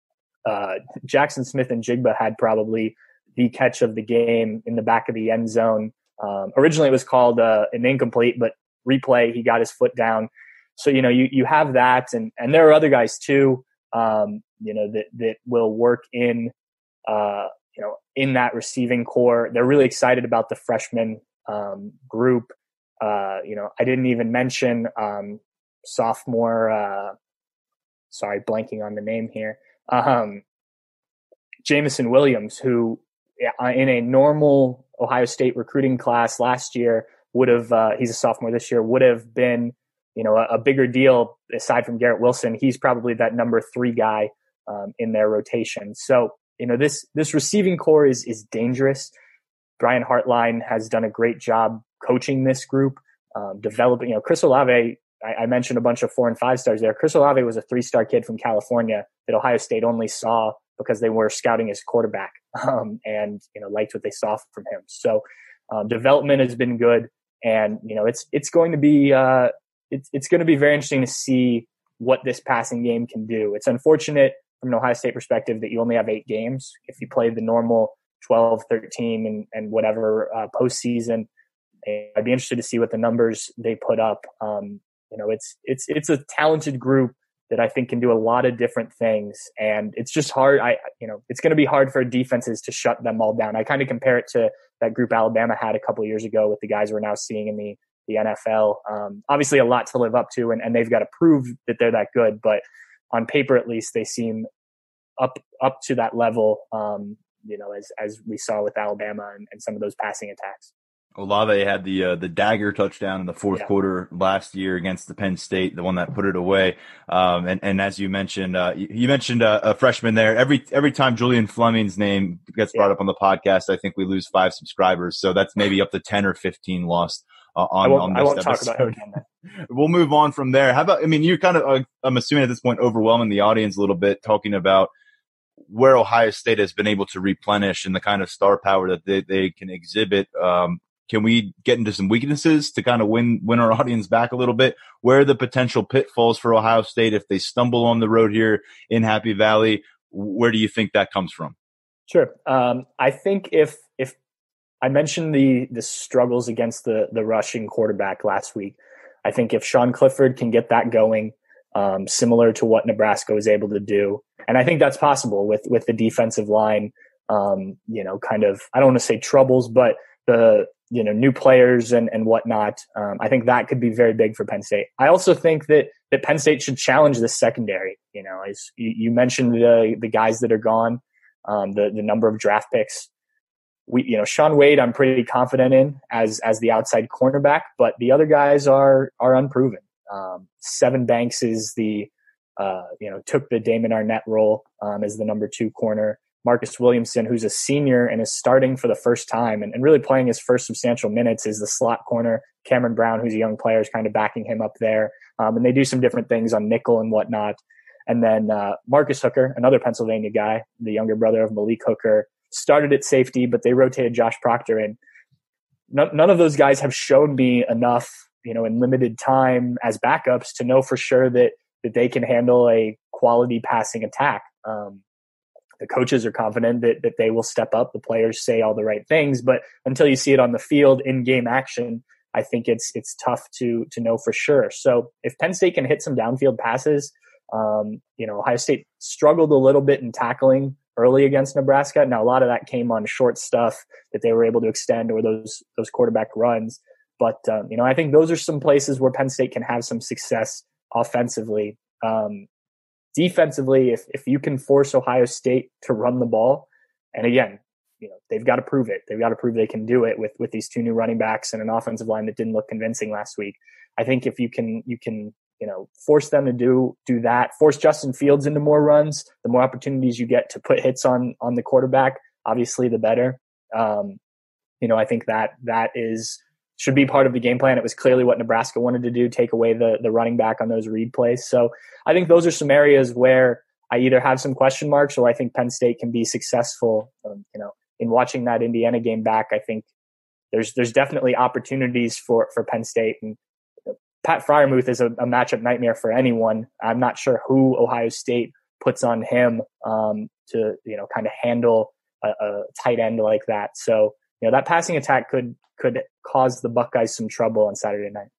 Uh, Jackson Smith and Jigba had probably the catch of the game in the back of the end zone. Um, originally it was called uh, an incomplete, but replay, he got his foot down. So, you know, you, you have that, and, and there are other guys too, um, you know, that, that will work in, uh, you know, in that receiving core. They're really excited about the freshmen um, group. Uh, you know, I didn't even mention um, sophomore. Uh, sorry, blanking on the name here. Um, Jamison Williams, who in a normal Ohio State recruiting class last year would have, uh, he's a sophomore this year, would have been, you know, a, a bigger deal aside from Garrett Wilson. He's probably that number three guy um, in their rotation. So, you know, this, this receiving core is, is dangerous. Brian Hartline has done a great job coaching this group, um, developing, you know, Chris Olave, I, I mentioned a bunch of four and five stars there. Chris Olave was a three-star kid from California that Ohio State only saw because they were scouting his quarterback, um, and, you know, liked what they saw from him. So, um, development has been good, and, you know, it's, it's going to be, uh, it's, it's going to be very interesting to see what this passing game can do. It's unfortunate from an Ohio State perspective that you only have eight games. If you play the normal twelve, thirteen and, and whatever, uh, postseason, I'd be interested to see what the numbers they put up. Um, you know, it's, it's, it's a talented group that I think can do a lot of different things. And it's just hard. I, you know, it's going to be hard for defenses to shut them all down. I kind of compare it to that group Alabama had a couple of years ago with the guys we're now seeing in the, the N F L. Um, obviously a lot to live up to, and, and they've got to prove that they're that good, but on paper, at least, they seem up, up to that level. Um, you know, as, as we saw with Alabama and, and some of those passing attacks. Olave had the uh, the dagger touchdown in the fourth yeah. quarter last year against the Penn State, the one that put it away. Um, and, and as you mentioned, uh, you, you mentioned a, a freshman there. Every every time Julian Fleming's name gets brought yeah. up on the podcast, I think we lose five subscribers. So that's maybe up to ten or fifteen lost uh, on, I won't, on this I won't episode. Talk about him. We'll move on from there. How about, I mean, you kind of, uh, I'm assuming at this point, overwhelming the audience a little bit, talking about where Ohio State has been able to replenish and the kind of star power that they, they can exhibit. Um, Can we get into some weaknesses to kind of win win our audience back a little bit? Where are the potential pitfalls for Ohio State if they stumble on the road here in Happy Valley? Where do you think that comes from? Sure. Um, I think if if I mentioned the the struggles against the the rushing quarterback last week, I think if Sean Clifford can get that going, um, similar to what Nebraska was able to do, and I think that's possible with with the defensive line. Um, you know, kind of I don't want to say troubles, but the you know, new players and, and whatnot. Um, I think that could be very big for Penn State. I also think that, that Penn State should challenge the secondary. You know, as you, you mentioned the, the guys that are gone, um, the, the number of draft picks. We, you know, Shaun Wade, I'm pretty confident in as, as the outside cornerback, but the other guys are, are unproven. Um, Sevyn Banks is the, uh, you know, took the Damon Arnett role, um, as the number two corner. Marcus Williamson, who's a senior and is starting for the first time and, and really playing his first substantial minutes, is the slot corner. Cameron Brown, who's a young player, is kind of backing him up there. Um, and they do some different things on nickel and whatnot. And then uh, Marcus Hooker, another Pennsylvania guy, the younger brother of Malik Hooker, started at safety, but they rotated Josh Proctor in. No, none of those guys have shown me enough, you know, in limited time as backups to know for sure that that they can handle a quality passing attack. Um, The coaches are confident that, that they will step up. The players say all the right things, but until you see it on the field in game action, I think it's it's tough to to know for sure. So if Penn State can hit some downfield passes, um, you know, Ohio State struggled a little bit in tackling early against Nebraska. Now a lot of that came on short stuff that they were able to extend, or those those quarterback runs. But um, you know, I think those are some places where Penn State can have some success offensively. Um, Defensively, if, if you can force Ohio State to run the ball, and again, you know, they've got to prove it. They've got to prove they can do it with, with these two new running backs and an offensive line that didn't look convincing last week. I think if you can, you can, you know, force them to do, do that, force Justin Fields into more runs, the more opportunities you get to put hits on, on the quarterback, obviously the better. Um, you know, I think that that is, should be part of the game plan. It was clearly what Nebraska wanted to do, take away the the running back on those read plays. So I think those are some areas where I either have some question marks or I think Penn State can be successful. Um, you know, in watching that Indiana game back, I think there's there's definitely opportunities for, for Penn State. And you know, Pat Freiermuth is a, a matchup nightmare for anyone. I'm not sure who Ohio State puts on him um, to, you know, kind of handle a, a tight end like that. So, you know, that passing attack could could cause the Buckeyes some trouble on Saturday night.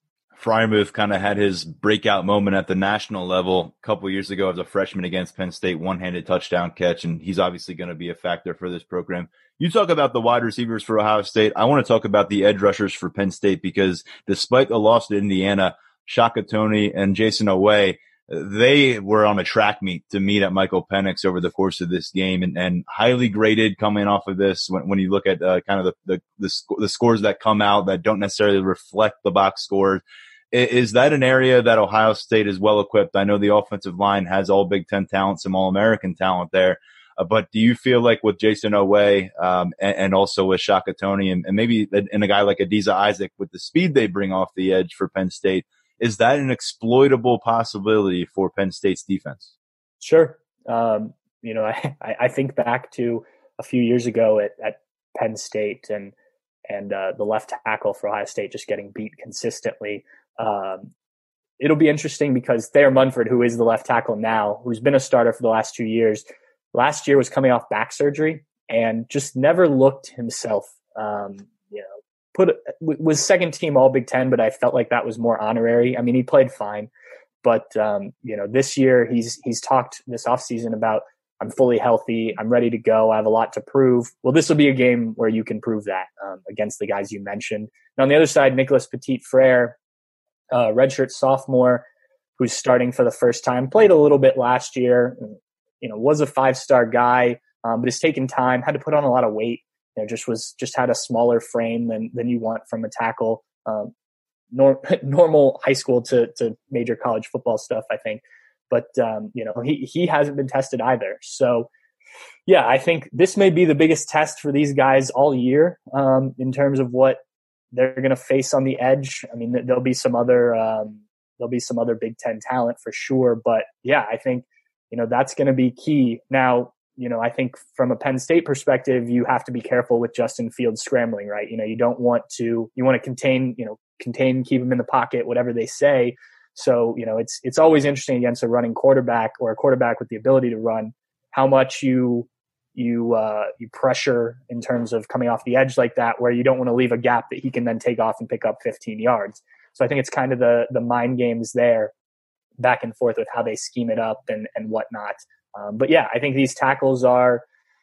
Freiermuth kind of had his breakout moment at the national level a couple years ago as a freshman against Penn State, one-handed touchdown catch, and he's obviously going to be a factor for this program. You talk about the wide receivers for Ohio State. I want to talk about the edge rushers for Penn State because despite the loss to Indiana, Shaka Toney and Jason Oweh, they were on a track meet to meet at Michael Penix over the course of this game and, and highly graded coming off of this when, when you look at uh, kind of the, the, the, sc- the scores that come out that don't necessarily reflect the box scores. Is, is that an area that Ohio State is well equipped? I know the offensive line has all Big Ten talent, some All-American talent there. Uh, but do you feel like with Jason Oweh um, and, and also with Shaka Toney and, and maybe and a guy like Adiza Isaac with the speed they bring off the edge for Penn State, is that an exploitable possibility for Penn State's defense? Sure. Um, you know, I, I think back to a few years ago at, at Penn State and and uh, the left tackle for Ohio State just getting beat consistently. Um, it'll be interesting because Thayer Munford, who is the left tackle now, who's been a starter for the last two years, last year was coming off back surgery and just never looked himself. Um, you know, put was second team All Big Ten, but I felt like that was more honorary. I mean, he played fine, but um, you know, this year he's he's talked this offseason about I'm fully healthy, I'm ready to go, I have a lot to prove. Well, this will be a game where you can prove that um, against the guys you mentioned. And on the other side, Nicholas Petit-Frere, uh, redshirt sophomore, who's starting for the first time, played a little bit last year. You know, was a five-star guy, um, but has taken time, had to put on a lot of weight. You know, just was just had a smaller frame than than you want from a tackle. Um, nor, normal high school to to major college football stuff, I think. But um, you know, he he hasn't been tested either. So, yeah, I think this may be the biggest test for these guys all year um, in terms of what they're going to face on the edge. I mean, there'll be some other um, there'll be some other Big Ten talent for sure. But yeah, I think you know that's going to be key. Now, you know, I think from a Penn State perspective, you have to be careful with Justin Fields scrambling, right? You know, you don't want to, you want to contain, you know, contain, keep him in the pocket, whatever they say. So, you know, it's, it's always interesting against a running quarterback or a quarterback with the ability to run, how much you, you, uh, you pressure in terms of coming off the edge like that, where you don't want to leave a gap that he can then take off and pick up fifteen yards. So I think it's kind of the, the mind games there back and forth with how they scheme it up and, and whatnot. Um, but yeah, I think these tackles are,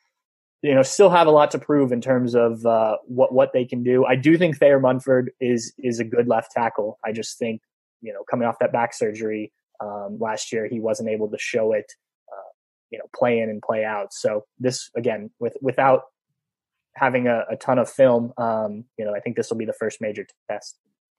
you know, still have a lot to prove in terms of uh, what what they can do. I do think Thayer Munford is is a good left tackle. I just think, you know, coming off that back surgery um, last year, he wasn't able to show it, uh, you know, play in and play out. So this, again, with without having a, a ton of film, um, you know, I think this will be the first major test.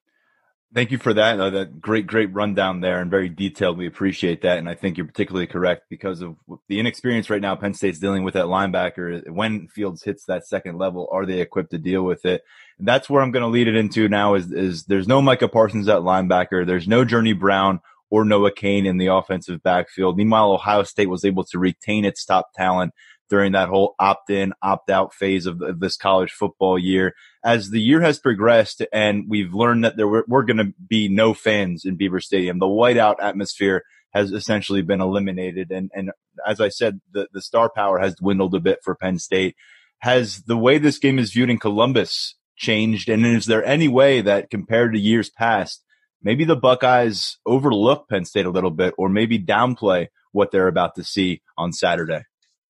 Thank you for that. Uh, that great, great rundown there and very detailed. We appreciate that. And I think you're particularly correct because of the inexperience right now Penn State's dealing with at linebacker. When Fields hits that second level, are they equipped to deal with it? And that's where I'm going to lead it into now is, is there's no Micah Parsons at linebacker. There's no Journey Brown or Noah Cain in the offensive backfield. Meanwhile, Ohio State was able to retain its top talent during that whole opt-in, opt-out phase of, of this college football year. As the year has progressed and we've learned that there were, were going to be no fans in Beaver Stadium, the whiteout atmosphere has essentially been eliminated. And, and as I said, the, the star power has dwindled a bit for Penn State. Has the way this game is viewed in Columbus changed? And is there any way that compared to years past, maybe the Buckeyes overlook Penn State a little bit or maybe downplay what they're about to see on Saturday?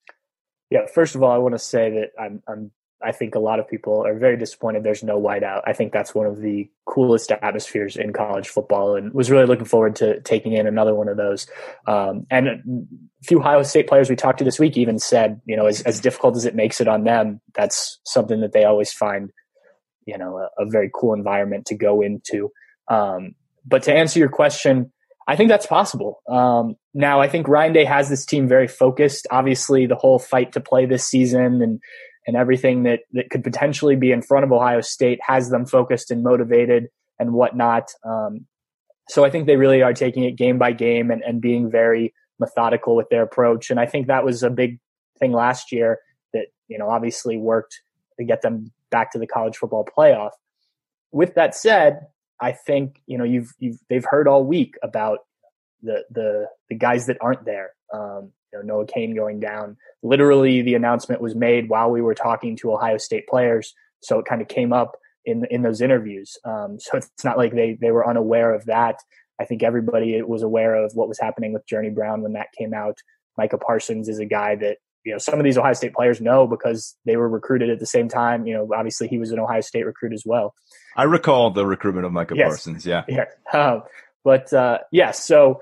Yeah, first of all, I want to say that I'm, I'm, I think a lot of people are very disappointed there's no whiteout. I think that's one of the coolest atmospheres in college football and was really looking forward to taking in another one of those. Um, and a few Ohio State players we talked to this week even said, you know, as, as difficult as it makes it on them, that's something that they always find, you know, a, a very cool environment to go into. Um, but to answer your question, I think that's possible. Um, now, I think Ryan Day has this team very focused. Obviously, the whole fight to play this season and and everything that, that could potentially be in front of Ohio State has them focused and motivated and whatnot. Um, so I think they really are taking it game by game and, and being very methodical with their approach. And I think that was a big thing last year that, you know, obviously worked to get them back to the college football playoff. With that said, I think, you know, you've, you've, they've heard all week about the, the, the guys that aren't there. Um, you know, Noah Cain going down. Literally the announcement was made while we were talking to Ohio State players. So it kind of came up in in those interviews. Um, so it's not like they they were unaware of that. I think everybody was aware of what was happening with Journey Brown when that came out. Micah Parsons is a guy that, you know, some of these Ohio State players know because they were recruited at the same time. You know, obviously he was an Ohio State recruit as well. I recall the recruitment of Micah yes. Parsons. Yeah. Yeah. Um, but uh, yeah, so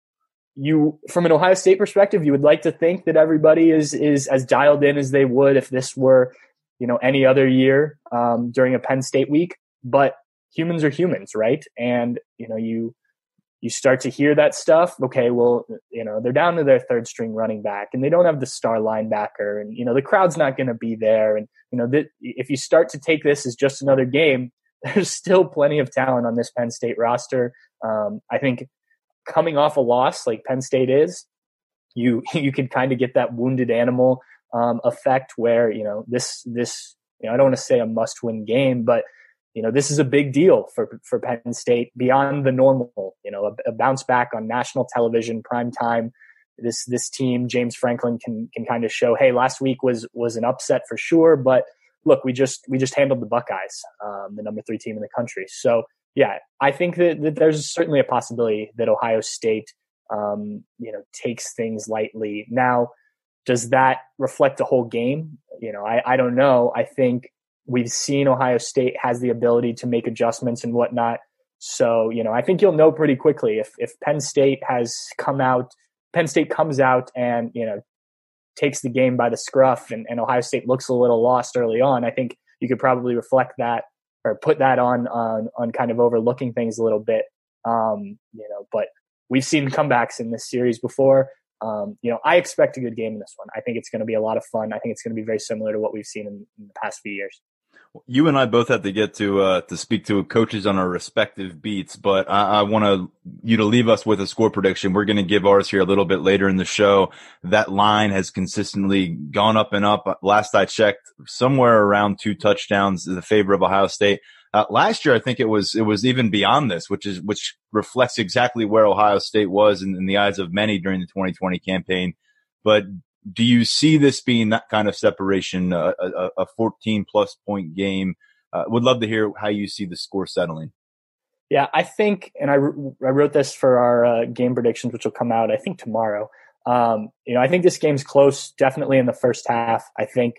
you, from an Ohio State perspective, you would like to think that everybody is, is as dialed in as they would if this were, you know, any other year um, during a Penn State week, but humans are humans, right? And, you know, you, You start to hear that stuff. Okay, well, you know, they're down to their third string running back and they don't have the star linebacker and, you know, the crowd's not going to be there. And, you know, th- if you start to take this as just another game, there's still plenty of talent on this Penn State roster. Um, I think coming off a loss like Penn State is, you, you could kind of get that wounded animal um, effect where, you know, this, this, you know, I don't want to say a must win game, but you know, this is a big deal for, for Penn State beyond the normal, you know, a, a bounce back on national television, prime time. This, this team, James Franklin can, can kind of show, hey, last week was, was an upset for sure, but look, we just, we just handled the Buckeyes, um, the number three team in the country. So yeah, I think that, that there's certainly a possibility that Ohio State, um, you know, takes things lightly. Now, does that reflect the whole game? You know, I, I don't know. I think, we've seen Ohio State has the ability to make adjustments and whatnot. So, you know, I think you'll know pretty quickly if, if Penn State has come out, Penn State comes out and, you know, takes the game by the scruff and, and Ohio State looks a little lost early on. I think you could probably reflect that or put that on, on, on kind of overlooking things a little bit. Um, you know, but we've seen comebacks in this series before. Um, you know, I expect a good game in this one. I think it's going to be a lot of fun. I think it's going to be very similar to what we've seen in, in the past few years. You and I both have to get to uh, to speak to coaches on our respective beats, but I, I want to you to leave us with a score prediction. We're going to give ours here a little bit later in the show. That line has consistently gone up and up. Last I checked, somewhere around two touchdowns in the favor of Ohio State. Uh, last year, I think it was it was even beyond this, which is which reflects exactly where Ohio State was in, in the eyes of many during the twenty twenty campaign. But do you see this being that kind of separation, uh, a, a fourteen plus point game? Uh, would love to hear how you see the score settling. Yeah, I think, and I, I wrote this for our uh, game predictions, which will come out, I think, tomorrow. Um, you know, I think this game's close, definitely in the first half. I think,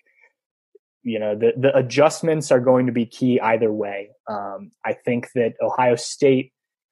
you know, the, the adjustments are going to be key either way. Um, I think that Ohio State,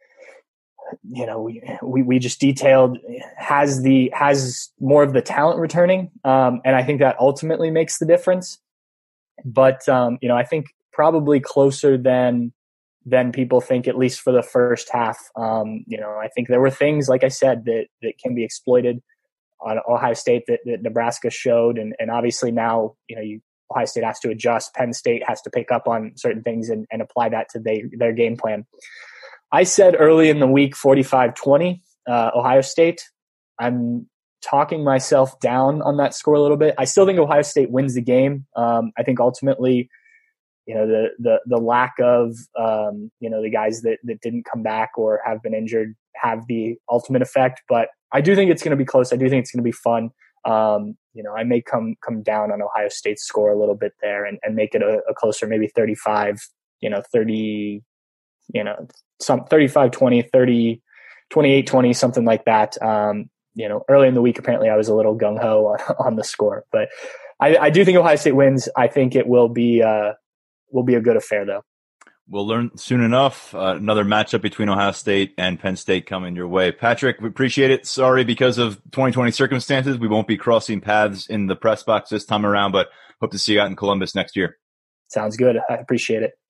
you know, we, we, we just detailed has the, has more of the talent returning. Um, and I think that ultimately makes the difference. But, um, you know, I think probably closer than, than people think, at least for the first half. Um, you know, I think there were things, like I said, that, that can be exploited on Ohio State that, that Nebraska showed. And, and obviously now, you know, you, Ohio State has to adjust. Penn State has to pick up on certain things and, and apply that to they, their game plan. I said early in the week, forty-five twenty, uh, Ohio State. I'm talking myself down on that score a little bit. I still think Ohio State wins the game. Um, I think ultimately, you know, the the the lack of, um, you know, the guys that, that didn't come back or have been injured have the ultimate effect. But I do think it's going to be close. I do think it's going to be fun. Um, you know, I may come come down on Ohio State's score a little bit there and, and make it a, a closer, maybe thirty-five, you know, thirty, you know, some thirty-five twenty, thirty, twenty-eight twenty, something like that. Um, you know, early in the week, apparently I was a little gung ho on, on the score, but I, I do think Ohio State wins. I think it will be, uh, will be a good affair though. We'll learn soon enough. Uh, another matchup between Ohio State and Penn State coming your way. Patrick, we appreciate it. Sorry, because of twenty twenty circumstances, we won't be crossing paths in the press box this time around, but hope to see you out in Columbus next year. Sounds good. I appreciate it.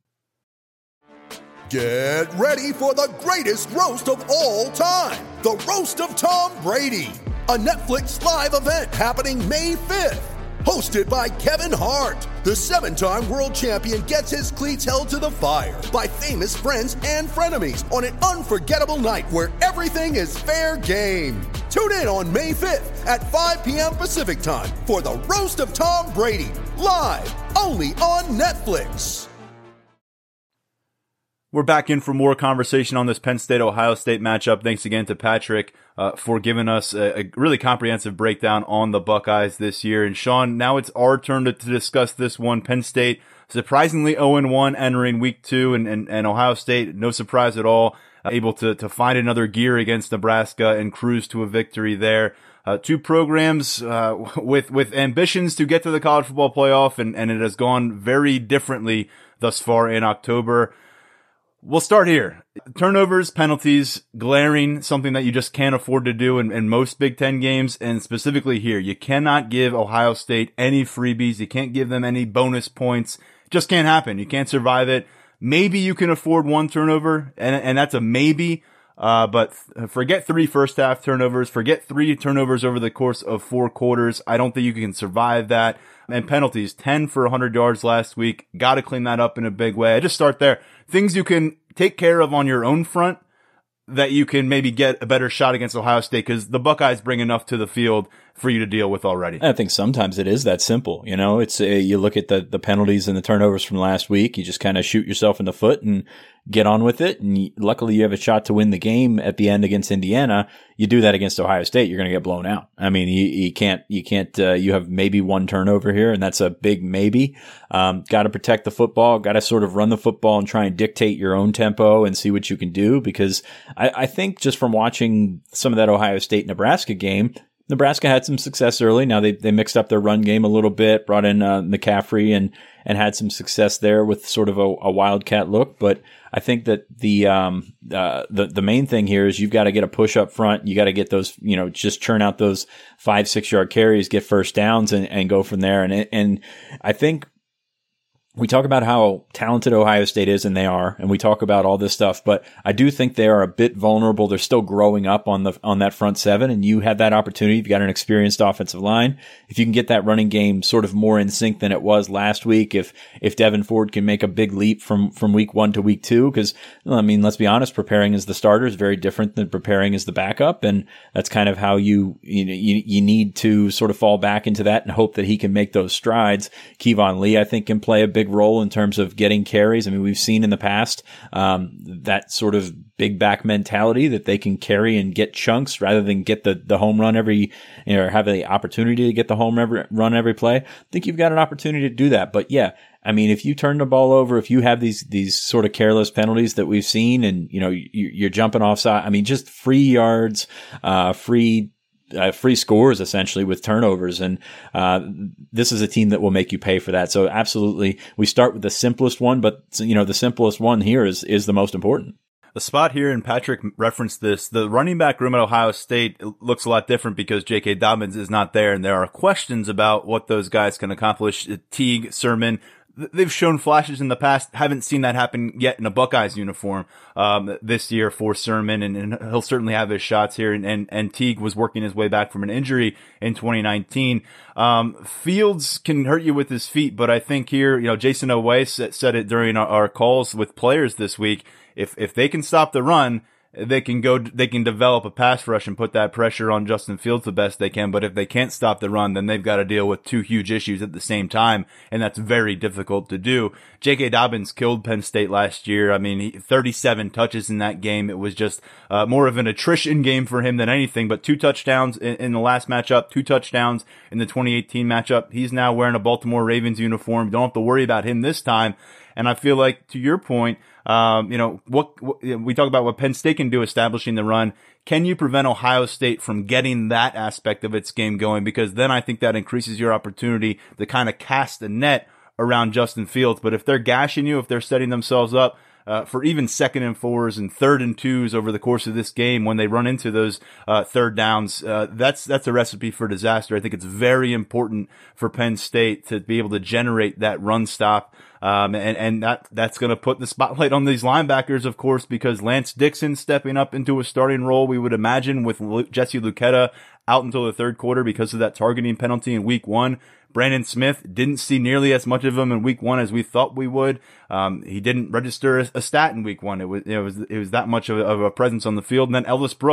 Get ready for the greatest roast of all time, the Roast of Tom Brady, a Netflix live event happening May fifth. Hosted by Kevin Hart, the seven-time world champion gets his cleats held to the fire by famous friends and frenemies on an unforgettable night where everything is fair game. Tune in on May fifth at five p.m. Pacific time for the Roast of Tom Brady, live only on Netflix. We're back in for more conversation on this Penn State-Ohio State matchup. Thanks again to Patrick uh, for giving us a, a really comprehensive breakdown on the Buckeyes this year. And Sean, now it's our turn to, to discuss this one. Penn State, surprisingly oh and one entering week two, and, and, and Ohio State, no surprise at all, uh, able to, to find another gear against Nebraska and cruise to a victory there. Uh, two programs uh, with with ambitions to get to the college football playoff, and, and it has gone very differently thus far in October. We'll start here. Turnovers, penalties, glaring, something that you just can't afford to do in, in most Big Ten games, and specifically here. You cannot give Ohio State any freebies. You can't give them any bonus points. Just can't happen. You can't survive it. Maybe you can afford one turnover, and, and that's a maybe. Uh, but forget three first half turnovers. Forget three turnovers over the course of four quarters. I don't think you can survive that. And penalties, ten for one hundred yards last week. Got to clean that up in a big way. I just start there. Things you can take care of on your own front that you can maybe get a better shot against Ohio State, because the Buckeyes bring enough to the field for you to deal with already. I think sometimes it is that simple. You know, it's uh, you look at the, the penalties and the turnovers from last week, you just kind of shoot yourself in the foot and get on with it. And you, luckily you have a shot to win the game at the end against Indiana. You do that against Ohio State, you're going to get blown out. I mean, you, you can't, you can't, uh, you have maybe one turnover here, and that's a big maybe. Um, got to protect the football, got to sort of run the football and try and dictate your own tempo and see what you can do. Because I, I think just from watching some of that Ohio State Nebraska game, Nebraska had some success early. Now they, they mixed up their run game a little bit, brought in uh, McCaffrey and, and had some success there with sort of a, a wildcat look. But I think that the, um, uh, the, the main thing here is you've got to get a push up front. You got to get those, you know, just churn out those five, six yard carries, get first downs and, and go from there. And, and I think we talk about how talented Ohio State is, and they are, and we talk about all this stuff, but I do think they are a bit vulnerable. They're still growing up on the, on that front seven, and you have that opportunity. You've got an experienced offensive line. If you can get that running game sort of more in sync than it was last week, if, if Devin Ford can make a big leap from, from week one to week two, because, I mean, let's be honest, preparing as the starter is very different than preparing as the backup, and that's kind of how you, you know, you, you need to sort of fall back into that and hope that he can make those strides. Kevon Lee, I think, can play a big role in terms of getting carries. I mean, we've seen in the past um, that sort of big back mentality that they can carry and get chunks rather than get the, the home run every, you know, or have the opportunity to get the home every, run every play. I think you've got an opportunity to do that. But yeah, I mean, if you turn the ball over, if you have these these sort of careless penalties that we've seen, and you know you, you're jumping offside, I mean, just free yards, uh, free. Uh, free scores essentially with turnovers. And, uh, this is a team that will make you pay for that. So absolutely, we start with the simplest one, but you know, the simplest one here is, is the most important. The spot here, and Patrick referenced this, the running back room at Ohio State looks a lot different because J K. Dobbins is not there, and there are questions about what those guys can accomplish. Teague, Sermon, they've shown flashes in the past. Haven't seen that happen yet in a Buckeyes uniform um this year for Sermon, and, and he'll certainly have his shots here. And, and and Teague was working his way back from an injury in twenty nineteen. Um Fields can hurt you with his feet, but I think here, you know, Jason Oweh said it during our, our calls with players this week. If if they can stop the run, they can go, they can develop a pass rush and put that pressure on Justin Fields the best they can. But if they can't stop the run, then they've got to deal with two huge issues at the same time. And that's very difficult to do. J K. Dobbins killed Penn State last year. I mean, he, thirty-seven touches in that game. It was just, uh, more of an attrition game for him than anything, but two touchdowns in, in the last matchup, two touchdowns in the twenty eighteen matchup. He's now wearing a Baltimore Ravens uniform. Don't have to worry about him this time. And I feel like, to your point, um, you know, what, what we talk about what Penn State can do establishing the run. Can you prevent Ohio State from getting that aspect of its game going? Because then I think that increases your opportunity to kind of cast a net around Justin Fields. But if they're gashing you, if they're setting themselves up uh, for even second and fours and third and twos over the course of this game, when they run into those uh, third downs, uh, that's that's a recipe for disaster. I think it's very important for Penn State to be able to generate that run stop. Um, and, and that, that's going to put the spotlight on these linebackers, of course, because Lance Dixon stepping up into a starting role, we would imagine, with Lu- Jesse Luketa out until the third quarter because of that targeting penalty in week one. Brandon Smith didn't see nearly as much of him in week one as we thought we would. Um, he didn't register a, a stat in week one. It was, it was, it was that much of a, of a presence on the field. And then Elvis Brooks,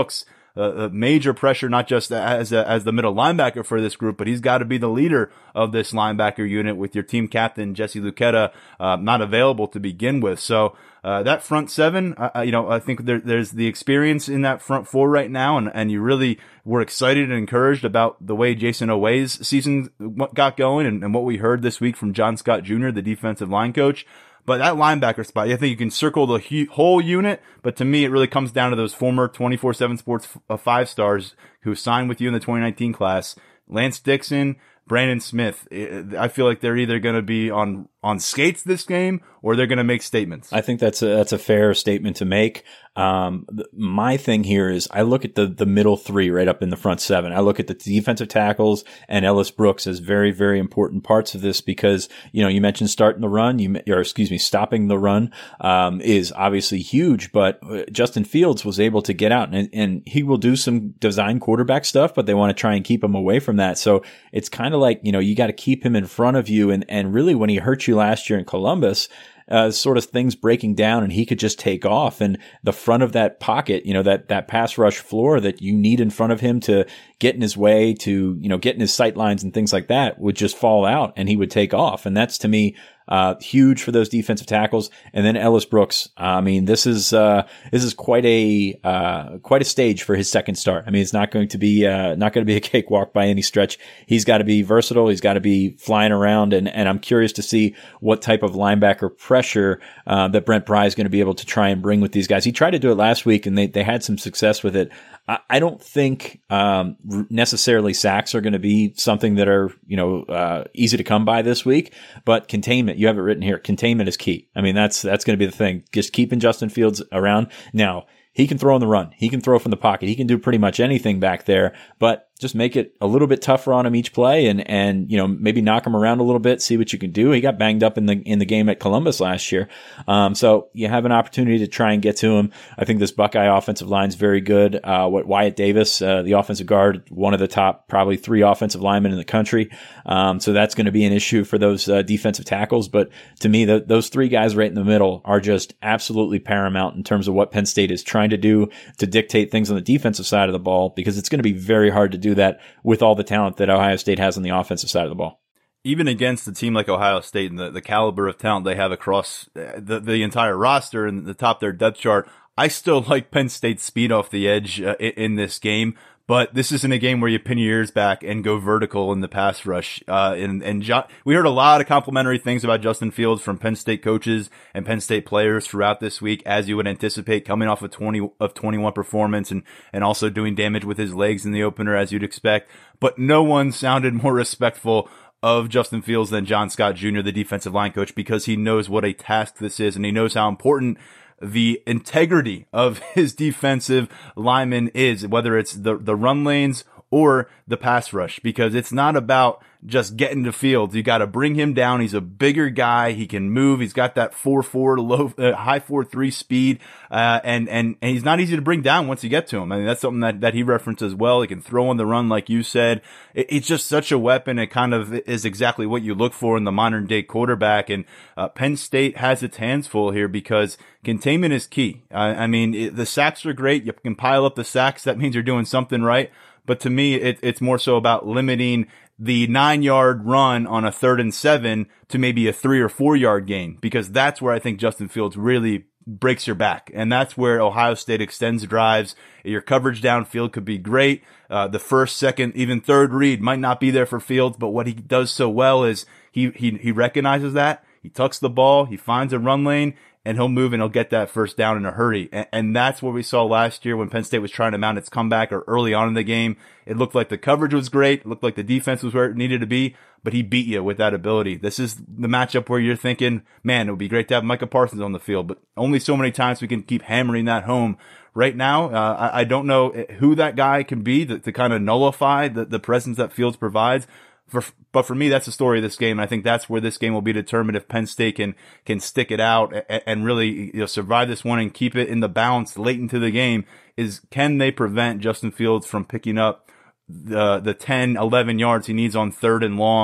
uh, major pressure, not just as a, as the middle linebacker for this group, but he's got to be the leader of this linebacker unit with your team captain, Jesse Luketa, uh, not available to begin with. So, uh, that front seven, uh, you know, I think there, there's the experience in that front four right now. And, and you really were excited and encouraged about the way Jason Oweh's season got going and, and what we heard this week from John Scott Junior, the defensive line coach. But that linebacker spot, I think you can circle the hu- whole unit. But to me, it really comes down to those former twenty-four seven Sports f- uh, five stars who signed with you in the twenty nineteen class. Lance Dixon, Brandon Smith. I feel like they're either going to be on on skates this game or they're going to make statements. I think that's a, that's a fair statement to make. Um, th- my thing here is I look at the, the middle three right up in the front seven. I look at the defensive tackles and Ellis Brooks as very, very important parts of this because, you know, you mentioned starting the run, you, or excuse me, stopping the run, um, is obviously huge, but Justin Fields was able to get out and, and he will do some design quarterback stuff, but they want to try and keep him away from that. So it's kind of like, you know, you got to keep him in front of you. And, and really when he hurt you last year in Columbus, uh, sort of things breaking down and he could just take off, and the front of that pocket, you know, that, that pass rush floor that you need in front of him to get in his way, to, you know, get in his sight lines and things like that would just fall out and he would take off. And that's to me, Uh, huge for those defensive tackles. And then Ellis Brooks. I mean, this is, uh, this is quite a, uh, quite a stage for his second start. I mean, it's not going to be, uh, not going to be a cakewalk by any stretch. He's got to be versatile. He's got to be flying around. And, and I'm curious to see what type of linebacker pressure, uh, that Brent Pry is going to be able to try and bring with these guys. He tried to do it last week and they, they had some success with it. I don't think um, necessarily sacks are going to be something that are, you know, uh, easy to come by this week, but containment, you have it written here. Containment is key. I mean, that's, that's going to be the thing. Just keeping Justin Fields around. Now, he can throw on the run. He can throw from the pocket. He can do pretty much anything back there, but just make it a little bit tougher on him each play and, and, you know, maybe knock him around a little bit, see what you can do. He got banged up in the, in the game at Columbus last year. Um, so you have an opportunity to try and get to him. I think this Buckeye offensive line is very good. Uh, what Wyatt Davis, uh, the offensive guard, one of the top probably three offensive linemen in the country. Um, so that's going to be an issue for those, uh, defensive tackles. But to me, the, those three guys right in the middle are just absolutely paramount in terms of what Penn State is trying to do to dictate things on the defensive side of the ball, because it's going to be very hard to do that with all the talent that Ohio State has on the offensive side of the ball. Even against a team like Ohio State and the, the caliber of talent they have across the, the entire roster and the top of their depth chart, I still like Penn State's speed off the edge uh, in, in this game. But this isn't a game where you pin your ears back and go vertical in the pass rush. Uh, and, and jo- we heard a lot of complimentary things about Justin Fields from Penn State coaches and Penn State players throughout this week, as you would anticipate, coming off of twenty of twenty-one performance and, and also doing damage with his legs in the opener, as you'd expect. But no one sounded more respectful of Justin Fields than John Scott Junior, the defensive line coach, because he knows what a task this is and he knows how important the integrity of his defensive linemen is, whether it's the, the run lanes or the pass rush, because it's not about just getting to Fields. You got to bring him down. He's a bigger guy. He can move. He's got that four four low, uh, high four three speed. Uh, and, and, and he's not easy to bring down once you get to him. I mean, that's something that, that he referenced as well. He can throw on the run, like you said. It, it's just such a weapon. It kind of is exactly what you look for in the modern day quarterback. And, uh, Penn State has its hands full here because containment is key. Uh, I mean, it, the sacks are great. You can pile up the sacks. That means you're doing something right. But to me, it, it's more so about limiting the nine yard run on a third and seven to maybe a three or four yard gain, because that's where I think Justin Fields really breaks your back. And that's where Ohio State extends drives. Your coverage downfield could be great. Uh, the first, second, even third read might not be there for Fields, but what he does so well is he, he, he recognizes that. He tucks the ball. He finds a run lane. And he'll move and he'll get that first down in a hurry. And, and that's what we saw last year when Penn State was trying to mount its comeback or early on in the game. It looked like the coverage was great. It looked like the defense was where it needed to be, but he beat you with that ability. This is the matchup where you're thinking, man, it would be great to have Micah Parsons on the field, but only so many times we can keep hammering that home. Right now, uh, I, I don't know who that guy can be to, to kind of nullify the, the presence that Fields provides. For, but for me, that's the story of this game. And I think that's where this game will be determined if Penn State can, can stick it out and, and really, you know, survive this one and keep it in the balance late into the game. Is can they prevent Justin Fields from picking up the, the ten, eleven yards he needs on third and long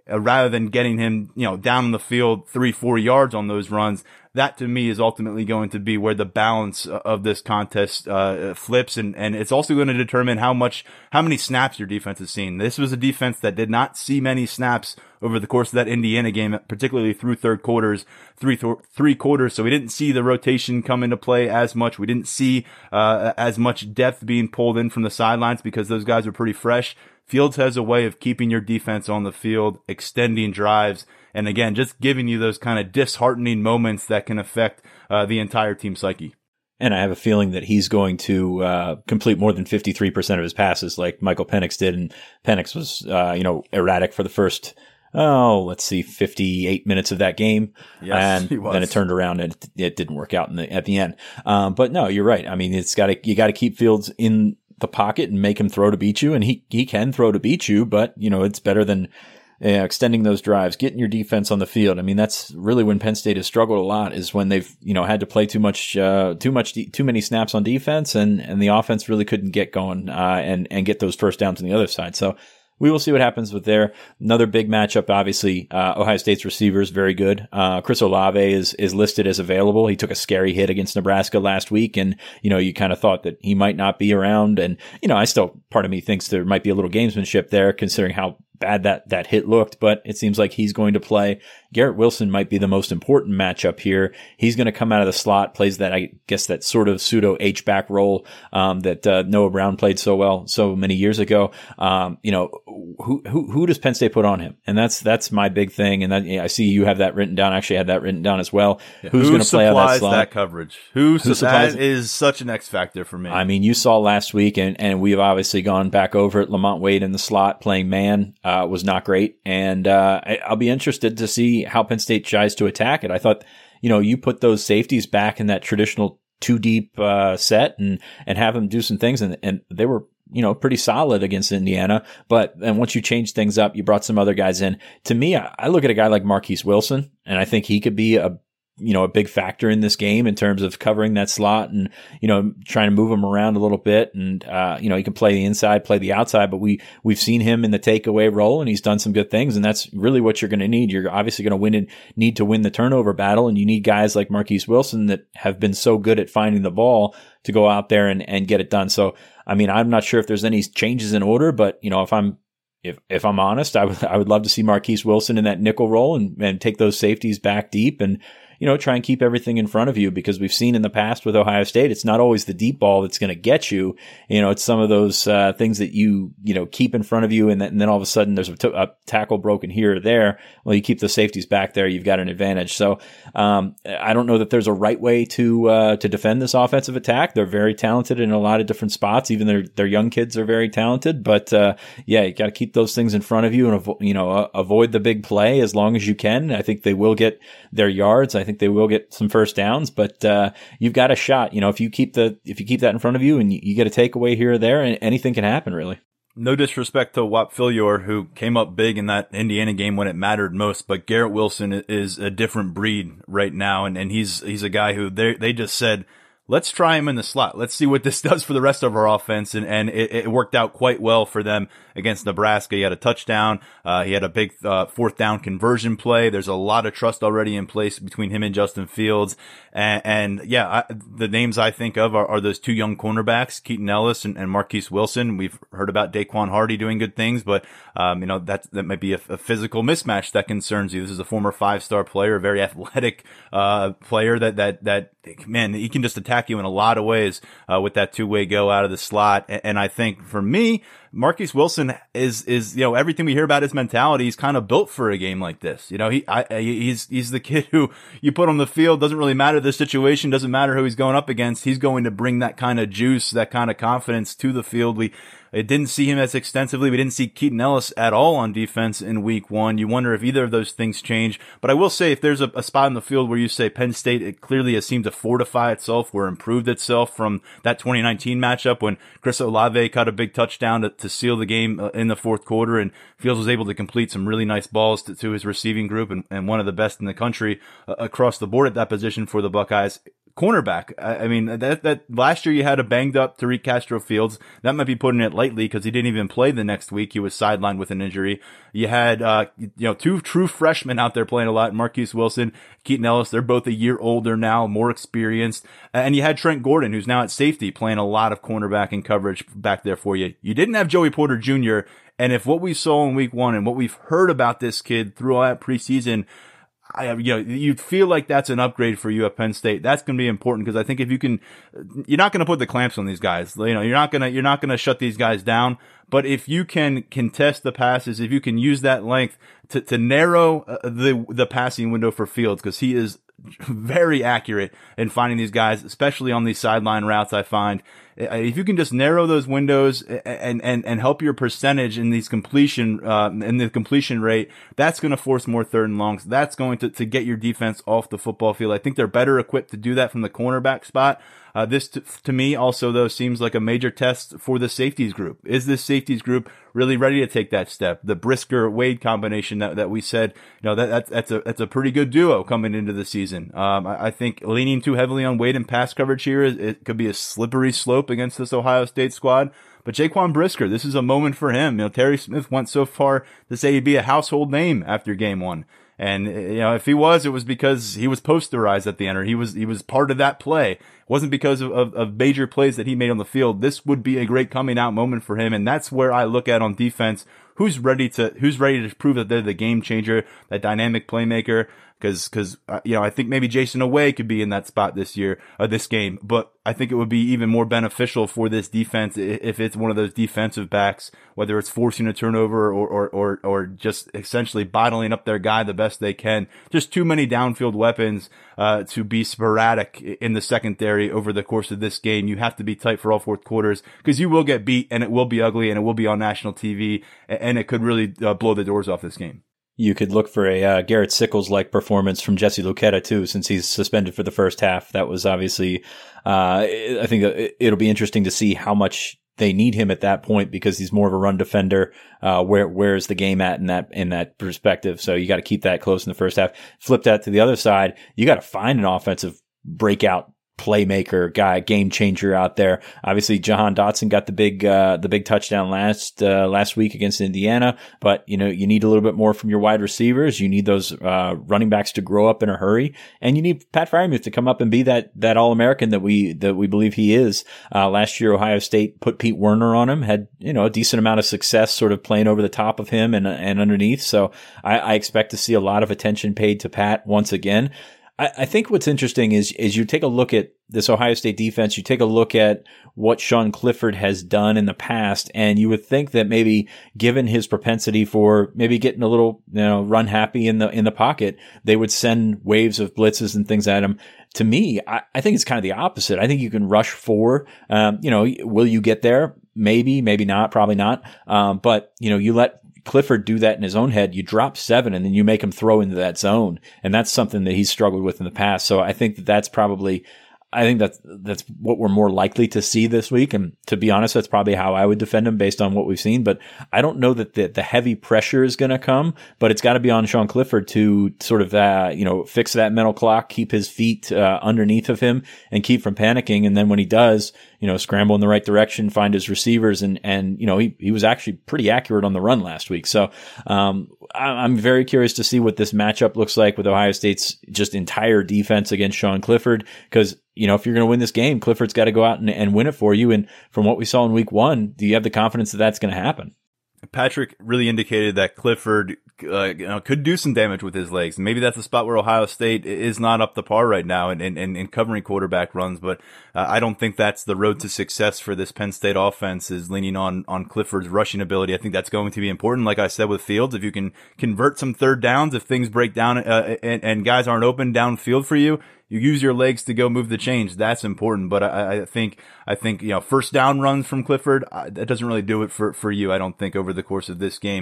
uh, rather than getting him, you know, down the field three, four yards on those runs. That to me is ultimately going to be where the balance of this contest uh flips, and and it's also going to determine how much how many snaps your defense has seen. This was a defense that did not see many snaps over the course of that Indiana game, particularly through third quarters, three th- three quarters. So we didn't see the rotation come into play as much. We didn't see uh as much depth being pulled in from the sidelines because those guys were pretty fresh. Fields has a way of keeping your defense on the field, extending drives, and again, just giving you those kind of disheartening moments that can affect uh, the entire team psyche. And I have a feeling that he's going to uh, complete more than fifty-three percent of his passes like Michael Penix did. And Penix was, uh, you know, erratic for the first, oh, let's see, fifty-eight minutes of that game. Yes, and he was. Then it turned around and it, it didn't work out in the, at the end. Um, but no, you're right. I mean, it's got to, you got to keep Fields in the pocket and make him throw to beat you. And he, he can throw to beat you, but you know, it's better than uh, extending those drives, getting your defense on the field. I mean, that's really when Penn State has struggled a lot, is when they've, you know, had to play too much, uh, too much, de- too many snaps on defense, and, and the offense really couldn't get going, uh, and, and get those first downs on the other side. So we will see what happens with there. Another big matchup, obviously, uh, Ohio State's receivers, very good. Uh, Chris Olave is, is listed as available. He took a scary hit against Nebraska last week, and, you know, you kind of thought that he might not be around. And, you know, I still, part of me thinks there might be a little gamesmanship there, considering how bad that, that hit looked, but it seems like he's going to play. Garrett Wilson might be the most important matchup here. He's going to come out of the slot, plays that, I guess, that sort of pseudo H-back role, um, that, uh, Noah Brown played so well so many years ago. Um, you know, who, who, who does Penn State put on him? And that's, that's my big thing. And that, yeah, I see you have that written down. Actually, I had that written down as well. Yeah. Who's Who going to play out that slot? that coverage? Who, Who su- supplies that is such an X factor for me. I mean, you saw last week, and, and we've obviously gone back over it. Lamont Wade in the slot playing man, uh, was not great. And, uh, I, I'll be interested to see how Penn State tries to attack it. I thought, you know, you put those safeties back in that traditional two deep, uh, set and, and have them do some things. And, and they were, you know, pretty solid against Indiana. But then once you change things up, you brought some other guys in. To me, I, I look at a guy like Marquise Wilson, and I think he could be a, you know, a big factor in this game in terms of covering that slot and, you know, trying to move him around a little bit. And, uh, you know, he can play the inside, play the outside, but we, we've seen him in the takeaway role, and he's done some good things. And that's really what you're going to need. You're obviously going to win and need to win the turnover battle. And you need guys like Marquise Wilson that have been so good at finding the ball to go out there and, and get it done. So, I mean, I'm not sure if there's any changes in order, but, you know, if I'm, If if I'm honest, I would I would love to see Marquise Wilson in that nickel role and, and take those safeties back deep and, you know, try and keep everything in front of you, because we've seen in the past with Ohio State, it's not always the deep ball that's going to get you. You know, it's some of those uh, things that you, you know, keep in front of you, and, that, and then all of a sudden there's a, t- a tackle broken here or there. Well, you keep the safeties back there, you've got an advantage. So um, I don't know that there's a right way to uh, to defend this offensive attack. They're very talented in a lot of different spots. Even their their young kids are very talented. But uh, yeah, you got to keep those things in front of you and avo- you know uh, avoid the big play as long as you can. I think they will get their yards. I think they will get some first downs, but uh, you've got a shot. You know, if you keep the if you keep that in front of you and you, you get a takeaway here or there, and anything can happen, really. No disrespect to Whop Philyor, who came up big in that Indiana game when it mattered most, but Garrett Wilson is a different breed right now, and, and he's he's a guy who they they just said, let's try him in the slot. Let's see what this does for the rest of our offense. And, and it, it worked out quite well for them against Nebraska. He had a touchdown. Uh, he had a big, uh, fourth down conversion play. There's a lot of trust already in place between him and Justin Fields. And, and yeah, I, the names I think of are, are those two young cornerbacks, Keaton Ellis and, and Marquise Wilson. We've heard about Daquan Hardy doing good things, but, um, you know, that, that might be a, a physical mismatch that concerns you. This is a former five-star player, a very athletic, uh, player that, that, that, man, he can just attack you in a lot of ways, uh, with that two-way go out of the slot. And, and I think for me, Marquise Wilson is, is, you know, everything we hear about his mentality, he's kind of built for a game like this. You know, he, I, he's, he's the kid who you put on the field, doesn't really matter the situation, doesn't matter who he's going up against. He's going to bring that kind of juice, that kind of confidence to the field. We, It didn't see him as extensively. We didn't see Keaton Ellis at all on defense in week one. You wonder if either of those things change. But I will say, if there's a, a spot in the field where you say Penn State, it clearly has seemed to fortify itself or improved itself from that twenty nineteen matchup when Chris Olave caught a big touchdown to, to seal the game in the fourth quarter, and Fields was able to complete some really nice balls to, to his receiving group, and, and one of the best in the country uh, across the board at that position for the Buckeyes. cornerback. I, I mean, that, that last year you had a banged up Tariq Castro-Fields. That might be putting it lightly because he didn't even play the next week. He was sidelined with an injury. You had, uh, you know, two true freshmen out there playing a lot. Marquise Wilson, Keaton Ellis. They're both a year older now, more experienced. And you had Trent Gordon, who's now at safety, playing a lot of cornerback and coverage back there for you. You didn't have Joey Porter Junior And if what we saw in week one and what we've heard about this kid throughout preseason, I, you know, you'd feel like that's an upgrade for you at Penn State. That's going to be important because I think if you can, you're not going to put the clamps on these guys. You know, you're not going to, you're not going to shut these guys down. But if you can contest the passes, if you can use that length to, to narrow uh, the, the passing window for Fields, because he is very accurate in finding these guys, especially on these sideline routes, I find. If you can just narrow those windows and, and, and help your percentage in these completion, uh, in the completion rate, that's going to force more third and longs. That's going to, to get your defense off the football field. I think they're better equipped to do that from the cornerback spot. Uh, this to, to me also though seems like a major test for the safeties group. Is this safeties group really ready to take that step? The Brisker Wade combination that, that we said, you know, that, that's, that's a, that's a pretty good duo coming into the season. Um, I, I think leaning too heavily on Wade and pass coverage here, it could be a slippery slope against this Ohio State squad. But Jaquan Brisker, this is a moment for him. You know, Terry Smith went so far to say he'd be a household name after game one. And, you know, if he was, it was because he was posterized at the end, or he was, he was part of that play. It wasn't because of, of, of major plays that he made on the field. This would be a great coming out moment for him. And that's where I look at on defense. Who's ready to, who's ready to prove that they're the game changer, that dynamic playmaker? Cause, cause, uh, you know, I think maybe Jason Away could be in that spot this year, uh, this game, but I think it would be even more beneficial for this defense if it's one of those defensive backs, whether it's forcing a turnover or, or, or, or just essentially bottling up their guy the best they can. Just too many downfield weapons, uh, to be sporadic in the secondary over the course of this game. You have to be tight for all fourth quarters because you will get beat and it will be ugly and it will be on national T V and it could really uh, blow the doors off this game. You could look for a uh, Garrett Sickles-like performance from Jesse Luketa, too, since he's suspended for the first half. That was obviously, uh, I think it'll be interesting to see how much they need him at that point because he's more of a run defender. Uh, where, where is the game at in that, in that perspective? So you got to keep that close in the first half. Flip that to the other side. You got to find an offensive breakout playmaker guy, game changer out there. Obviously, Jahan Dotson got the big, uh, the big touchdown last, uh, last week against Indiana. But, you know, you need a little bit more from your wide receivers. You need those, uh, running backs to grow up in a hurry. And you need Pat Freiermuth to come up and be that, that All-American that we, that we believe he is. Uh, last year, Ohio State put Pete Werner on him, had, you know, a decent amount of success sort of playing over the top of him and, and underneath. So I, I expect to see a lot of attention paid to Pat once again. I think what's interesting is, is you take a look at this Ohio State defense, you take a look at what Sean Clifford has done in the past, and you would think that maybe given his propensity for maybe getting a little, you know, run happy in the, in the pocket, they would send waves of blitzes and things at him. To me, I, I think it's kind of the opposite. I think you can rush four. Um, you know, will you get there? Maybe, maybe not, probably not. Um, but, you know, you let Clifford do that in his own head, you drop seven and then you make him throw into that zone. And that's something that he's struggled with in the past. So I think that that's probably, I think that's, that's what we're more likely to see this week. And to be honest, that's probably how I would defend him based on what we've seen. But I don't know that the, the heavy pressure is going to come, but it's got to be on Sean Clifford to sort of, uh, you know, fix that mental clock, keep his feet, uh, underneath of him and keep from panicking. And then when he does, you know, scramble in the right direction, find his receivers. And, and, you know, he, he was actually pretty accurate on the run last week. So, um, I, I'm very curious to see what this matchup looks like with Ohio State's just entire defense against Sean Clifford. Cause, you know, if you're going to win this game, Clifford's got to go out and, and win it for you. And from what we saw in week one, do you have the confidence that that's going to happen? Patrick really indicated that Clifford uh, you know, could do some damage with his legs. Maybe that's a spot where Ohio State is not up to par right now in, in, in covering quarterback runs, but uh, I don't think that's the road to success for this Penn State offense is leaning on, on Clifford's rushing ability. I think that's going to be important. Like I said with Fields, if you can convert some third downs, if things break down uh, and, and guys aren't open downfield for you, you use your legs to go move the chains. That's important. But I, I think, I think, you know, first down runs from Clifford, uh, that doesn't really do it for, for you, I don't think, over the course of this game.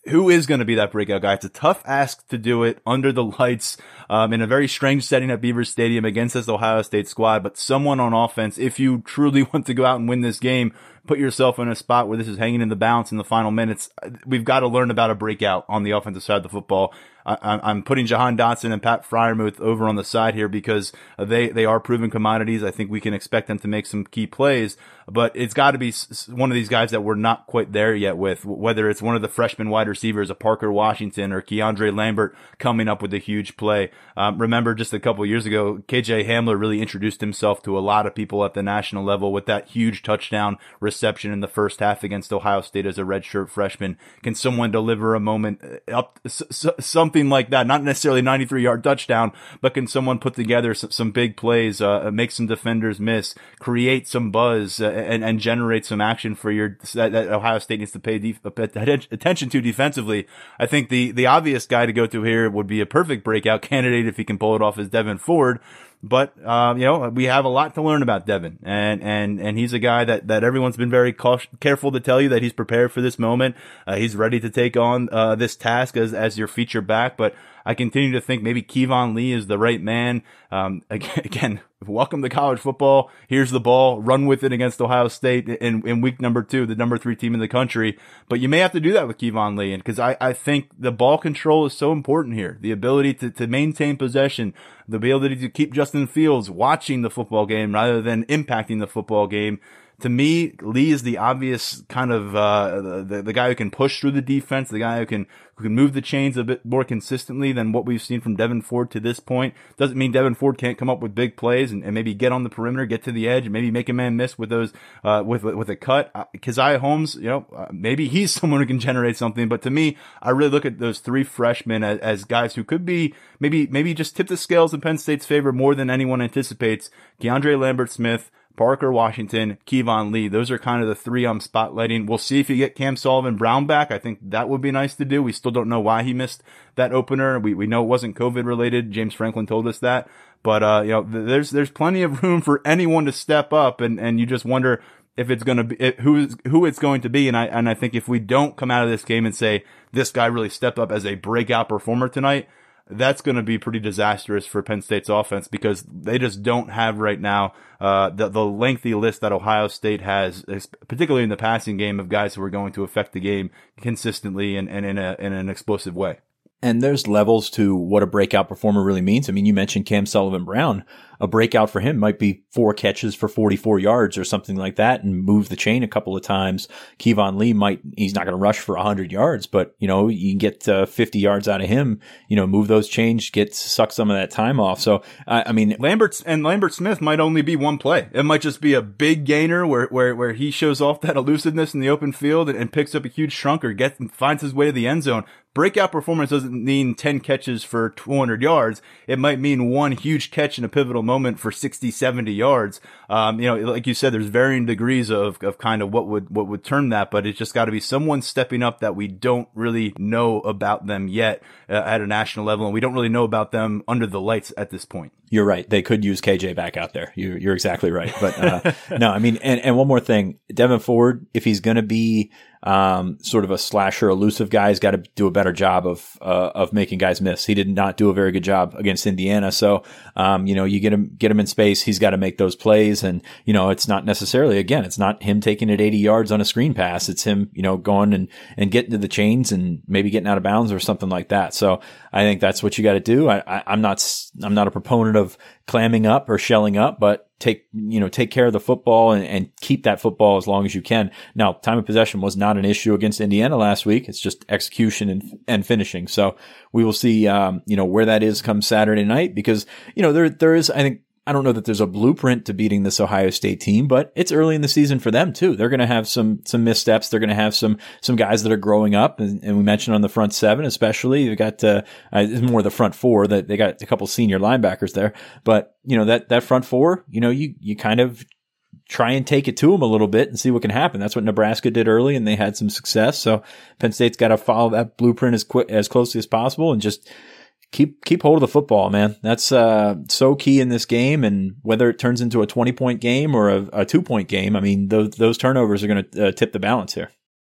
who is going to be that breakout guy? It's a tough ask to do it under the lights, um, in a very strange setting at Beaver Stadium against this Ohio State squad, but someone on offense, if you truly want to go out and win this game, put yourself in a spot where this is hanging in the balance in the final minutes, we've got to learn about a breakout on the offensive side of the football. I, I'm putting Jahan Dotson and Pat Freiermuth over on the side here because they, they are proven commodities. I think we can expect them to make some key plays, but it's got to be one of these guys that we're not quite there yet with, whether it's one of the freshman wide receivers, a Parker Washington or Keandre Lambert coming up with a huge play. Um, remember just a couple of years ago, K J Hamler really introduced himself to a lot of people at the national level with that huge touchdown reception in the first half against Ohio State as a redshirt freshman. Can someone deliver a moment up, s- s- something like that? Not necessarily a ninety-three yard touchdown, but can someone put together some, some big plays, uh, make some defenders miss, create some buzz, uh, and, and generate some action for your, that, that Ohio State needs to pay def- attention to defensively? I think the, the obvious guy to go to here would be a perfect breakout candidate if he can pull it off, as Devin Ford. But, um, you know, we have a lot to learn about Devin, and, and, and he's a guy that, that everyone's been very cautious, careful to tell you that he's prepared for this moment. Uh, he's ready to take on, uh, this task as, as your feature back. But I continue to think maybe Keyvon Lee is the right man. Um, again, again, welcome to college football. Here's the ball. Run with it against Ohio State in, in week number two, the number three team in the country. But you may have to do that with Keyvon Lee. And cause I, I think the ball control is so important here. The ability to, to maintain possession, the ability to keep Justin Fields watching the football game rather than impacting the football game. To me, Lee is the obvious kind of, uh, the, the guy who can push through the defense, the guy who can, who can move the chains a bit more consistently than what we've seen from Devin Ford to this point. Doesn't mean Devin Ford can't come up with big plays and, and maybe get on the perimeter, get to the edge, and maybe make a man miss with those, uh, with, with a cut. Uh, Keziah Holmes, you know, uh, maybe he's someone who can generate something, but to me, I really look at those three freshmen as, as guys who could be, maybe, maybe just tip the scales in Penn State's favor more than anyone anticipates. Keandre Lambert-Smith, Parker Washington, Keyvon Lee. Those are kind of the three I'm spotlighting. We'll see if you get Cam Sullivan Brown back. I think that would be nice to do. We still don't know why he missed that opener. We we know it wasn't COVID related. James Franklin told us that. But uh, you know, there's there's plenty of room for anyone to step up, and and you just wonder if it's going to be it, who is who it's going to be. And I and I think if we don't come out of this game and say this guy really stepped up as a breakout performer tonight, that's going to be pretty disastrous for Penn State's offense, because they just don't have right now uh the, the lengthy list that Ohio State has, particularly in the passing game, of guys who are going to affect the game consistently and, and in a in an explosive way. And there's levels to what a breakout performer really means. I mean, you mentioned Cam Sullivan Brown. A breakout for him might be four catches for forty-four yards or something like that and move the chain a couple of times. Keyvon Lee might, he's not going to rush for one hundred yards, but, you know, you can get uh, fifty yards out of him, you know, move those chains, get, suck some of that time off. So, uh, I mean, Lambert and Lambert Smith might only be one play. It might just be a big gainer where, where, where he shows off that elusiveness in the open field and, and picks up a huge chunk or gets, finds his way to the end zone. Breakout performance doesn't mean ten catches for two hundred yards. It might mean one huge catch in a pivotal moment for sixty, seventy yards. Um, you know, like you said, there's varying degrees of, of kind of what would, what would turn that, but it's just got to be someone stepping up that we don't really know about them yet uh, at a national level. And we don't really know about them under the lights at this point. You're right. They could use K J back out there. You, you're exactly right. But, uh, no, I mean, and, and one more thing, Devin Ford, if he's going to be, um, sort of a slasher, elusive guy, he's got to do a better job of, uh, of making guys miss. He did not do a very good job against Indiana. So, um, you know, you get him, get him in space. He's got to make those plays. And, you know, it's not necessarily, again, it's not him taking it eighty yards on a screen pass. It's him, you know, going and, and getting to the chains and maybe getting out of bounds or something like that. So I think that's what you got to do. I, I, I'm not, I'm not a proponent of clamming up or shelling up, but take, you know, take care of the football and, and keep that football as long as you can. Now, time of possession was not an issue against Indiana last week. It's just execution and, and finishing. So we will see, um, you know, where that is come Saturday night, because, you know, there, there is, I think, I don't know that there's a blueprint to beating this Ohio State team, but it's early in the season for them too. They're going to have some, some missteps. They're going to have some, some guys that are growing up. And, and we mentioned on the front seven, especially, you've got, uh, uh more the front four, that they got a couple senior linebackers there, but you know, that, that front four, you know, you, you kind of try and take it to them a little bit and see what can happen. That's what Nebraska did early, and they had some success. So Penn State's got to follow that blueprint as quick, as closely as possible, and just Keep, keep hold of the football, man. That's, uh, so key in this game. And whether it turns into a twenty point game or a, a two point game, I mean, those, those turnovers are going to uh, tip the balance here.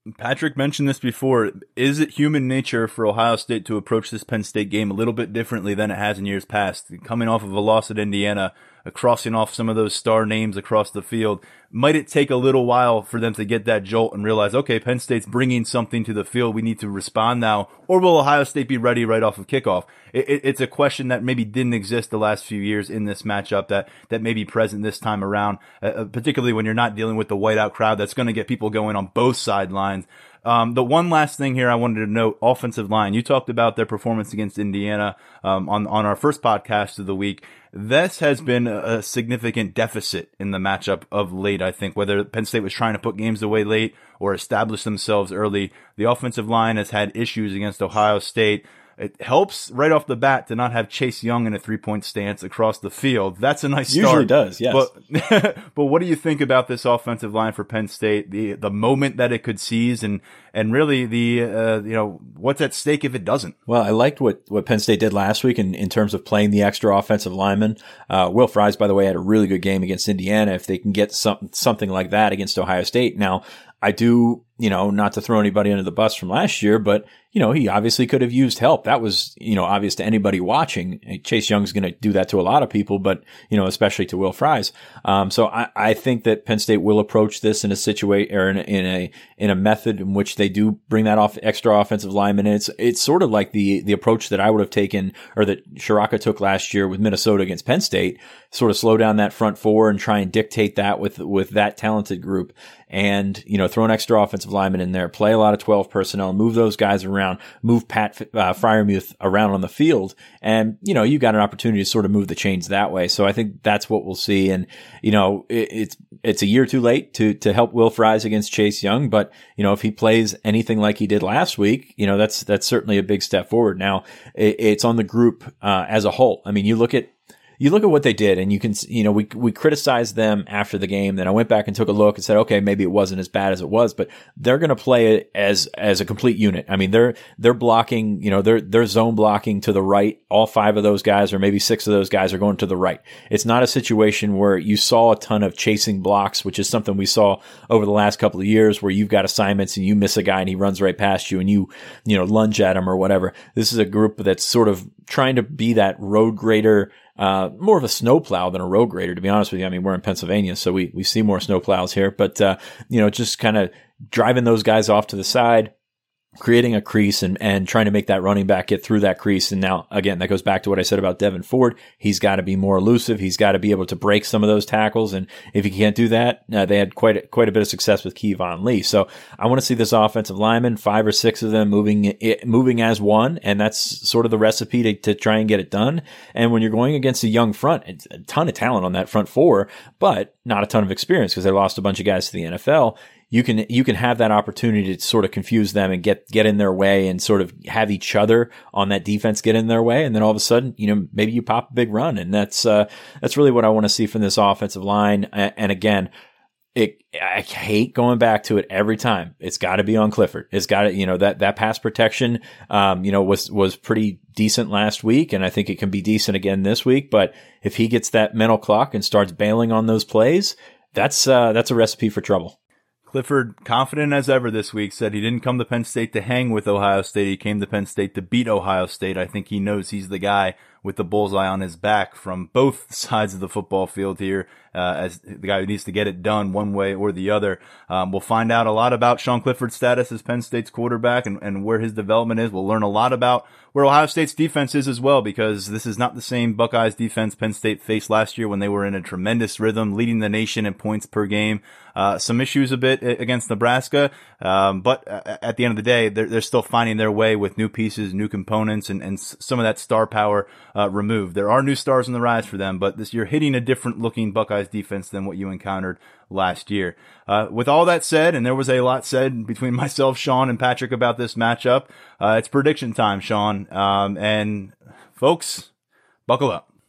Patrick mentioned this before. Is it human nature for Ohio State to approach this Penn State game a little bit differently than it has in years past? Coming off of a loss at Indiana, uh, crossing off some of those star names across the field, might it take a little while for them to get that jolt and realize, okay, Penn State's bringing something to the field, we need to respond now? Or will Ohio State be ready right off of kickoff? It, it, it's a question that maybe didn't exist the last few years in this matchup that, that may be present this time around, uh, particularly when you're not dealing with the whiteout crowd that's going to get people going on both sidelines. Um, the one last thing here I wanted to note, offensive line. You talked about their performance against Indiana, um, on, on our first podcast of the week. This has been a significant deficit in the matchup of late, I think, whether Penn State was trying to put games away late or establish themselves early. The offensive line has had issues against Ohio State. It helps right off the bat to not have Chase Young in a three-point stance across the field. That's a nice start. Usually does, yes. But, but what do you think about this offensive line for Penn State? The the moment that it could seize, and and really the uh, you know what's at stake if it doesn't? Well, I liked what what Penn State did last week in in terms of playing the extra offensive lineman. Uh, Will Fries, by the way, had a really good game against Indiana. If they can get some something like that against Ohio State, now I do, you know, not to throw anybody under the bus from last year, but, you know, he obviously could have used help. That was, you know, obvious to anybody watching. Chase Young's going to do that to a lot of people, but, you know, especially to Will Fries. Um, so I, I think that Penn State will approach this in a situation or in a, in a, in a method in which they do bring that off extra offensive lineman. And it's, it's sort of like the, the approach that I would have taken or that Shiraka took last year with Minnesota against Penn State, sort of slow down that front four and try and dictate that with, with that talented group. And, you know, throw an extra offensive lineman in there, play a lot of twelve personnel, move those guys around, move Pat uh, Freiermuth around on the field. And, you know, you got an opportunity to sort of move the chains that way. So I think that's what we'll see. And, you know, it, it's, it's a year too late to, to help Will Fries against Chase Young. But, you know, if he plays anything like he did last week, you know, that's, that's certainly a big step forward. Now it, it's on the group, uh, as a whole. I mean, you look at, You look at what they did, and you can, you know, we we criticized them after the game. Then I went back and took a look and said, okay, maybe it wasn't as bad as it was, but they're going to play it as as a complete unit. I mean, they're they're blocking, you know, they're they're zone blocking to the right. All five of those guys, or maybe six of those guys, are going to the right. It's not a situation where you saw a ton of chasing blocks, which is something we saw over the last couple of years, where you've got assignments and you miss a guy and he runs right past you and you, you know, lunge at him or whatever. This is a group that's sort of trying to be that road grader. Uh, more of a snowplow than a road grader, to be honest with you. I mean, we're in Pennsylvania, so we, we see more snowplows here, but, uh, you know, just kind of driving those guys off to the side, creating a crease and, and trying to make that running back get through that crease. And now, again, that goes back to what I said about Devin Ford. He's got to be more elusive. He's got to be able to break some of those tackles. And if he can't do that, uh, they had quite a, quite a bit of success with Kevon Lee. So I want to see this offensive lineman, five or six of them moving, it, moving as one. And that's sort of the recipe to, to try and get it done. And when you're going against a young front, it's a ton of talent on that front four, but not a ton of experience because they lost a bunch of guys to the N F L. You can, you can have that opportunity to sort of confuse them and get, get in their way and sort of have each other on that defense get in their way. And then all of a sudden, you know, maybe you pop a big run. And that's, uh, that's really what I want to see from this offensive line. And again, it, I hate going back to it every time. It's got to be on Clifford. It's got to, you know, that, that pass protection, um, you know, was, was pretty decent last week. And I think it can be decent again this week. But if he gets that mental clock and starts bailing on those plays, that's, uh, that's a recipe for trouble. Clifford, confident as ever this week, said he didn't come to Penn State to hang with Ohio State. He came to Penn State to beat Ohio State. I think he knows he's the guy with the bullseye on his back from both sides of the football field here, uh, as the guy who needs to get it done one way or the other. Um, we'll find out a lot about Sean Clifford's status as Penn State's quarterback and, and where his development is. We'll learn a lot about where Ohio State's defense is as well, because this is not the same Buckeyes defense Penn State faced last year when they were in a tremendous rhythm, leading the nation in points per game. Uh, some issues a bit against Nebraska. Um, but at the end of the day, they're, they're still finding their way with new pieces, new components, and, and some of that star power, uh, removed. There are new stars on the rise for them, but this, you're hitting a different looking Buckeyes defense than what you encountered last year. Uh, with all that said, and there was a lot said between myself, Sean, and Patrick about this matchup, uh, it's prediction time, Sean. Um, and folks, buckle up.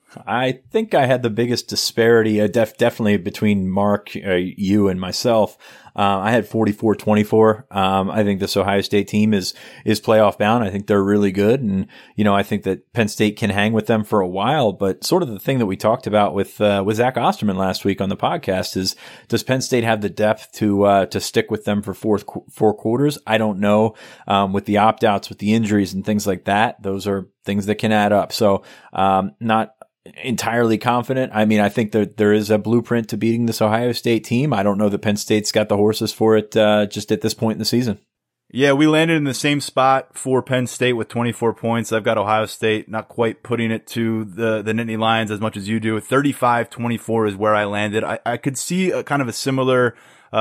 I think I had the biggest disparity, uh, def- definitely between Mark, uh, you, and myself. Uh, I had forty-four twenty-four. Um, I think this Ohio State team is is playoff bound. I think they're really good, and you know I think that Penn State can hang with them for a while. But sort of the thing that we talked about with uh, with Zach Osterman last week on the podcast is, does Penn State have the depth to uh, to stick with them for fourth four quarters? I don't know. Um, with the opt outs, with the injuries and things like that, those are things that can add up. So um, not entirely confident. I mean, I think that there is a blueprint to beating this Ohio State team. I don't know that Penn State's got the horses for it uh, just at this point in the season. Yeah, we landed in the same spot for Penn State with twenty-four points. I've got Ohio State not quite putting it to the, the Nittany Lions as much as you do. thirty-five twenty-four is where I landed. I, I could see a kind of a similar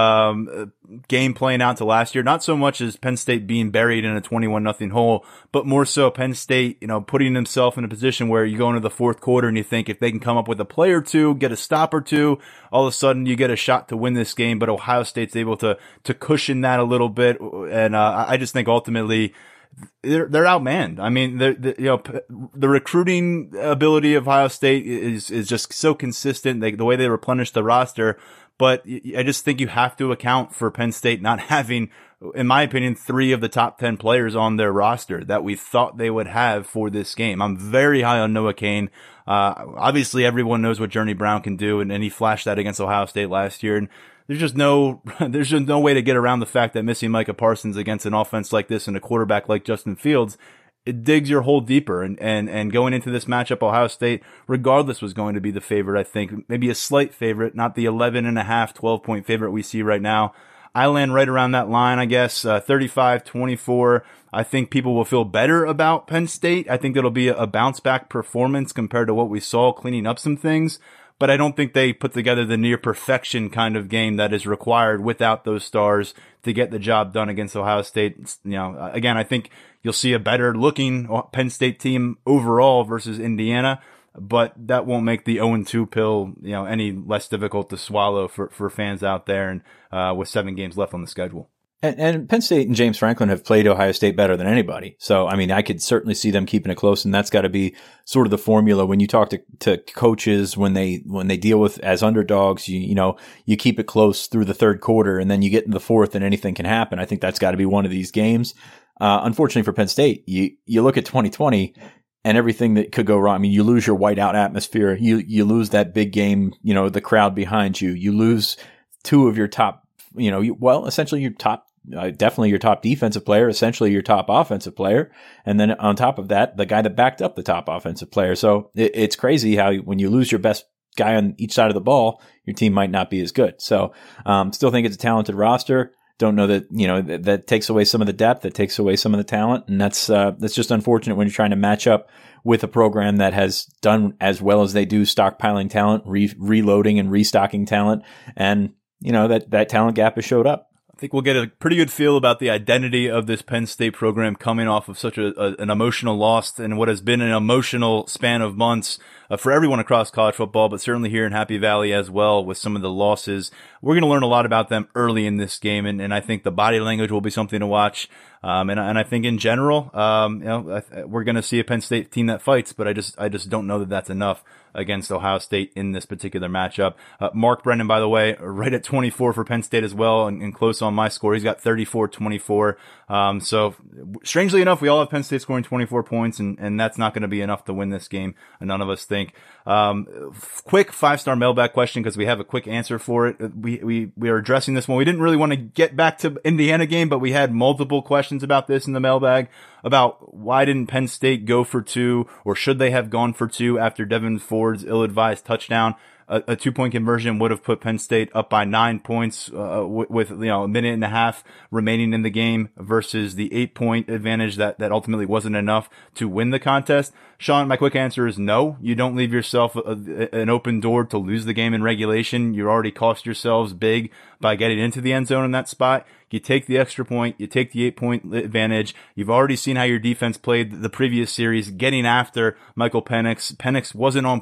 um game playing out to last year, not so much as Penn State being buried in a twenty-one nothing hole, but more so Penn State, you know, putting themselves in a position where you go into the fourth quarter and you think if they can come up with a play or two, get a stop or two, all of a sudden you get a shot to win this game. But Ohio State's able to to cushion that a little bit, and uh, I just think ultimately they're they're outmanned. I mean, they're, they're, you know, the recruiting ability of Ohio State is is just so consistent. They, the way they replenish the roster. But I just think you have to account for Penn State not having, in my opinion, three of the top ten players on their roster that we thought they would have for this game. I'm very high on Noah Cain. Uh, obviously everyone knows what Journey Brown can do, and, and he flashed that against Ohio State last year. And there's just no, there's just no way to get around the fact that missing Micah Parsons against an offense like this and a quarterback like Justin Fields, it digs your hole deeper. And, and, and going into this matchup, Ohio State, regardless, was going to be the favorite, I think. Maybe a slight favorite, not the eleven and a half, twelve point favorite we see right now. I land right around that line, I guess, uh, thirty-five twenty-four. I think people will feel better about Penn State. I think it'll be a, a bounce back performance compared to what we saw, cleaning up some things. But I don't think they put together the near perfection kind of game that is required without those stars to get the job done against Ohio State. You know, again, I think you'll see a better looking Penn State team overall versus Indiana, but that won't make the oh and two pill, you know, any less difficult to swallow for, for fans out there, and uh, with seven games left on the schedule. And, and Penn State and James Franklin have played Ohio State better than anybody. So, I mean, I could certainly see them keeping it close, and that's got to be sort of the formula when you talk to, to coaches when they, when they deal with as underdogs, you, you know, you keep it close through the third quarter, and then you get in the fourth and anything can happen. I think that's got to be one of these games. Uh, unfortunately for Penn State, you, you look at twenty twenty and everything that could go wrong. I mean, you lose your whiteout atmosphere. You, you lose that big game, you know, the crowd behind you. You lose two of your top, you know, you, well, essentially your top, Uh, definitely your top defensive player, essentially your top offensive player. And then on top of that, the guy that backed up the top offensive player. So it, it's crazy how when you lose your best guy on each side of the ball, your team might not be as good. So um, still think it's a talented roster. Don't know that, you know, that, that takes away some of the depth, that takes away some of the talent. And that's, uh, that's just unfortunate when you're trying to match up with a program that has done as well as they do, stockpiling talent, re- reloading and restocking talent. And, you know, that, that talent gap has showed up. I think we'll get a pretty good feel about the identity of this Penn State program coming off of such a, a an emotional loss and what has been an emotional span of months uh, for everyone across college football, but certainly here in Happy Valley as well with some of the losses. We're going to learn a lot about them early in this game, and, and I think the body language will be something to watch. Um, and, and I think in general, um, you know, we're going to see a Penn State team that fights, but I just, I just don't know that that's enough against Ohio State in this particular matchup. Uh, Mark Brennan, by the way, right at twenty-four for Penn State as well, and, and close on my score. He's got thirty-four twenty-four. Um, so strangely enough, we all have Penn State scoring twenty-four points, and, and that's not going to be enough to win this game. None of us think. Um, quick five-star mailbag question, because we have a quick answer for it. We, we, we are addressing this one. We didn't really want to get back to Indiana game, but we had multiple questions about this in the mailbag about why didn't Penn State go for two, or should they have gone for two after Devin Ford's ill-advised touchdown? A, a two-point conversion would have put Penn State up by nine points uh, with, with, you know, a minute and a half remaining in the game versus the eight-point advantage that, that ultimately wasn't enough to win the contest. Sean, my quick answer is no. You don't leave yourself a, a, an open door to lose the game in regulation. You already cost yourselves big by getting into the end zone in that spot. You take the extra point, you take the eight-point advantage. You've already seen how your defense played the previous series, getting after Michael Penix. Penix wasn't on point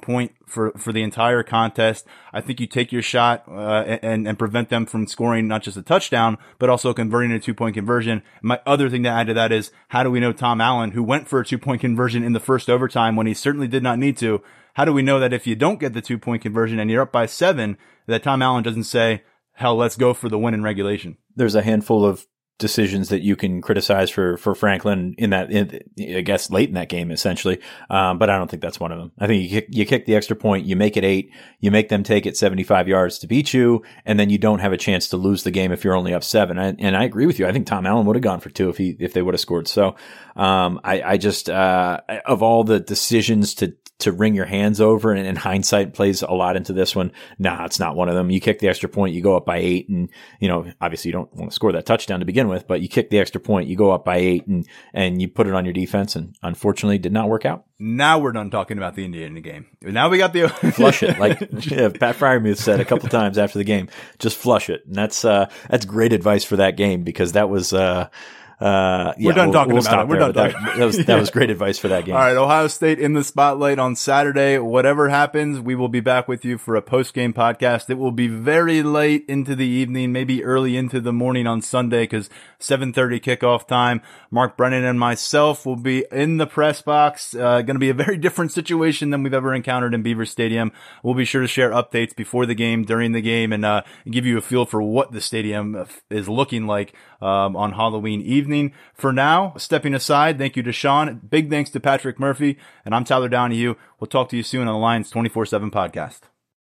for, for the entire contest. I think you take your shot, uh, and, and prevent them from scoring not just a touchdown, but also converting a two point conversion. My other thing to add to that is, how do we know Tom Allen, who went for a two point conversion in the first overtime when he certainly did not need to, how do we know that if you don't get the two point conversion and you're up by seven, that Tom Allen doesn't say, hell, let's go for the win in regulation? There's a handful of decisions that you can criticize for, for Franklin in that, in, I guess, late in that game, essentially. Um, but I don't think that's one of them. I think you kick, you kick the extra point, you make it eight, you make them take it seventy-five yards to beat you, and then you don't have a chance to lose the game if you're only up seven. I, and I agree with you. I think Tom Allen would have gone for two if he, if they would have scored. So, um, I, I just, uh, of all the decisions to, to wring your hands over, and, and hindsight plays a lot into this one. Nah, it's not one of them. You kick the extra point, you go up by eight, and, you know, obviously you don't want to score that touchdown to begin with, but you kick the extra point, you go up by eight, and, and you put it on your defense, and unfortunately did not work out. Now we're done talking about the Indiana game. Now we got the flush it, like yeah, Pat Freiermuth said a couple times after the game. Just flush it, and that's uh, that's great advice for that game, because that was. Uh, Uh, yeah, We're done we'll, talking we'll about it. We're done that, talking. That was, that was great advice for that game. All right. Ohio State in the spotlight on Saturday. Whatever happens, we will be back with you for a post-game podcast. It will be very late into the evening, maybe early into the morning on Sunday, because seven thirty kickoff time. Mark Brennan and myself will be in the press box. Uh, going to be a very different situation than we've ever encountered in Beaver Stadium. We'll be sure to share updates before the game, during the game, and, uh, give you a feel for what the stadium is looking like, um, on Halloween evening. For now, stepping aside, thank you to Sean. Big thanks to Patrick Murphy. And I'm Tyler Donahue. We'll talk to you soon on the Lions twenty-four seven podcast.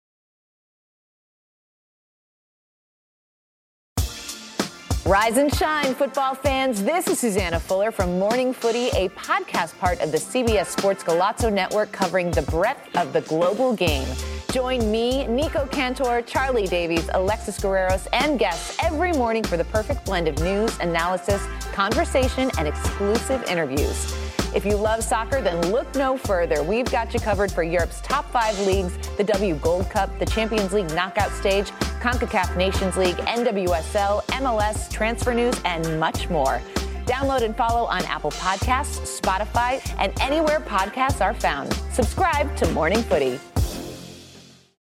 Rise and shine, football fans. This is Susanna Fuller from Morning Footy, a podcast part of the C B S Sports Golazo Network covering the breadth of the global game. Join me, Nico Cantor, Charlie Davies, Alexis Guerreros, and guests every morning for the perfect blend of news, analysis, conversation, and exclusive interviews. If you love soccer, then look no further. We've got you covered for Europe's top five leagues, the W Gold Cup, the Champions League knockout stage, CONCACAF Nations League, N W S L, M L S, transfer news, and much more. Download and follow on Apple Podcasts, Spotify, and anywhere podcasts are found. Subscribe to Morning Footy.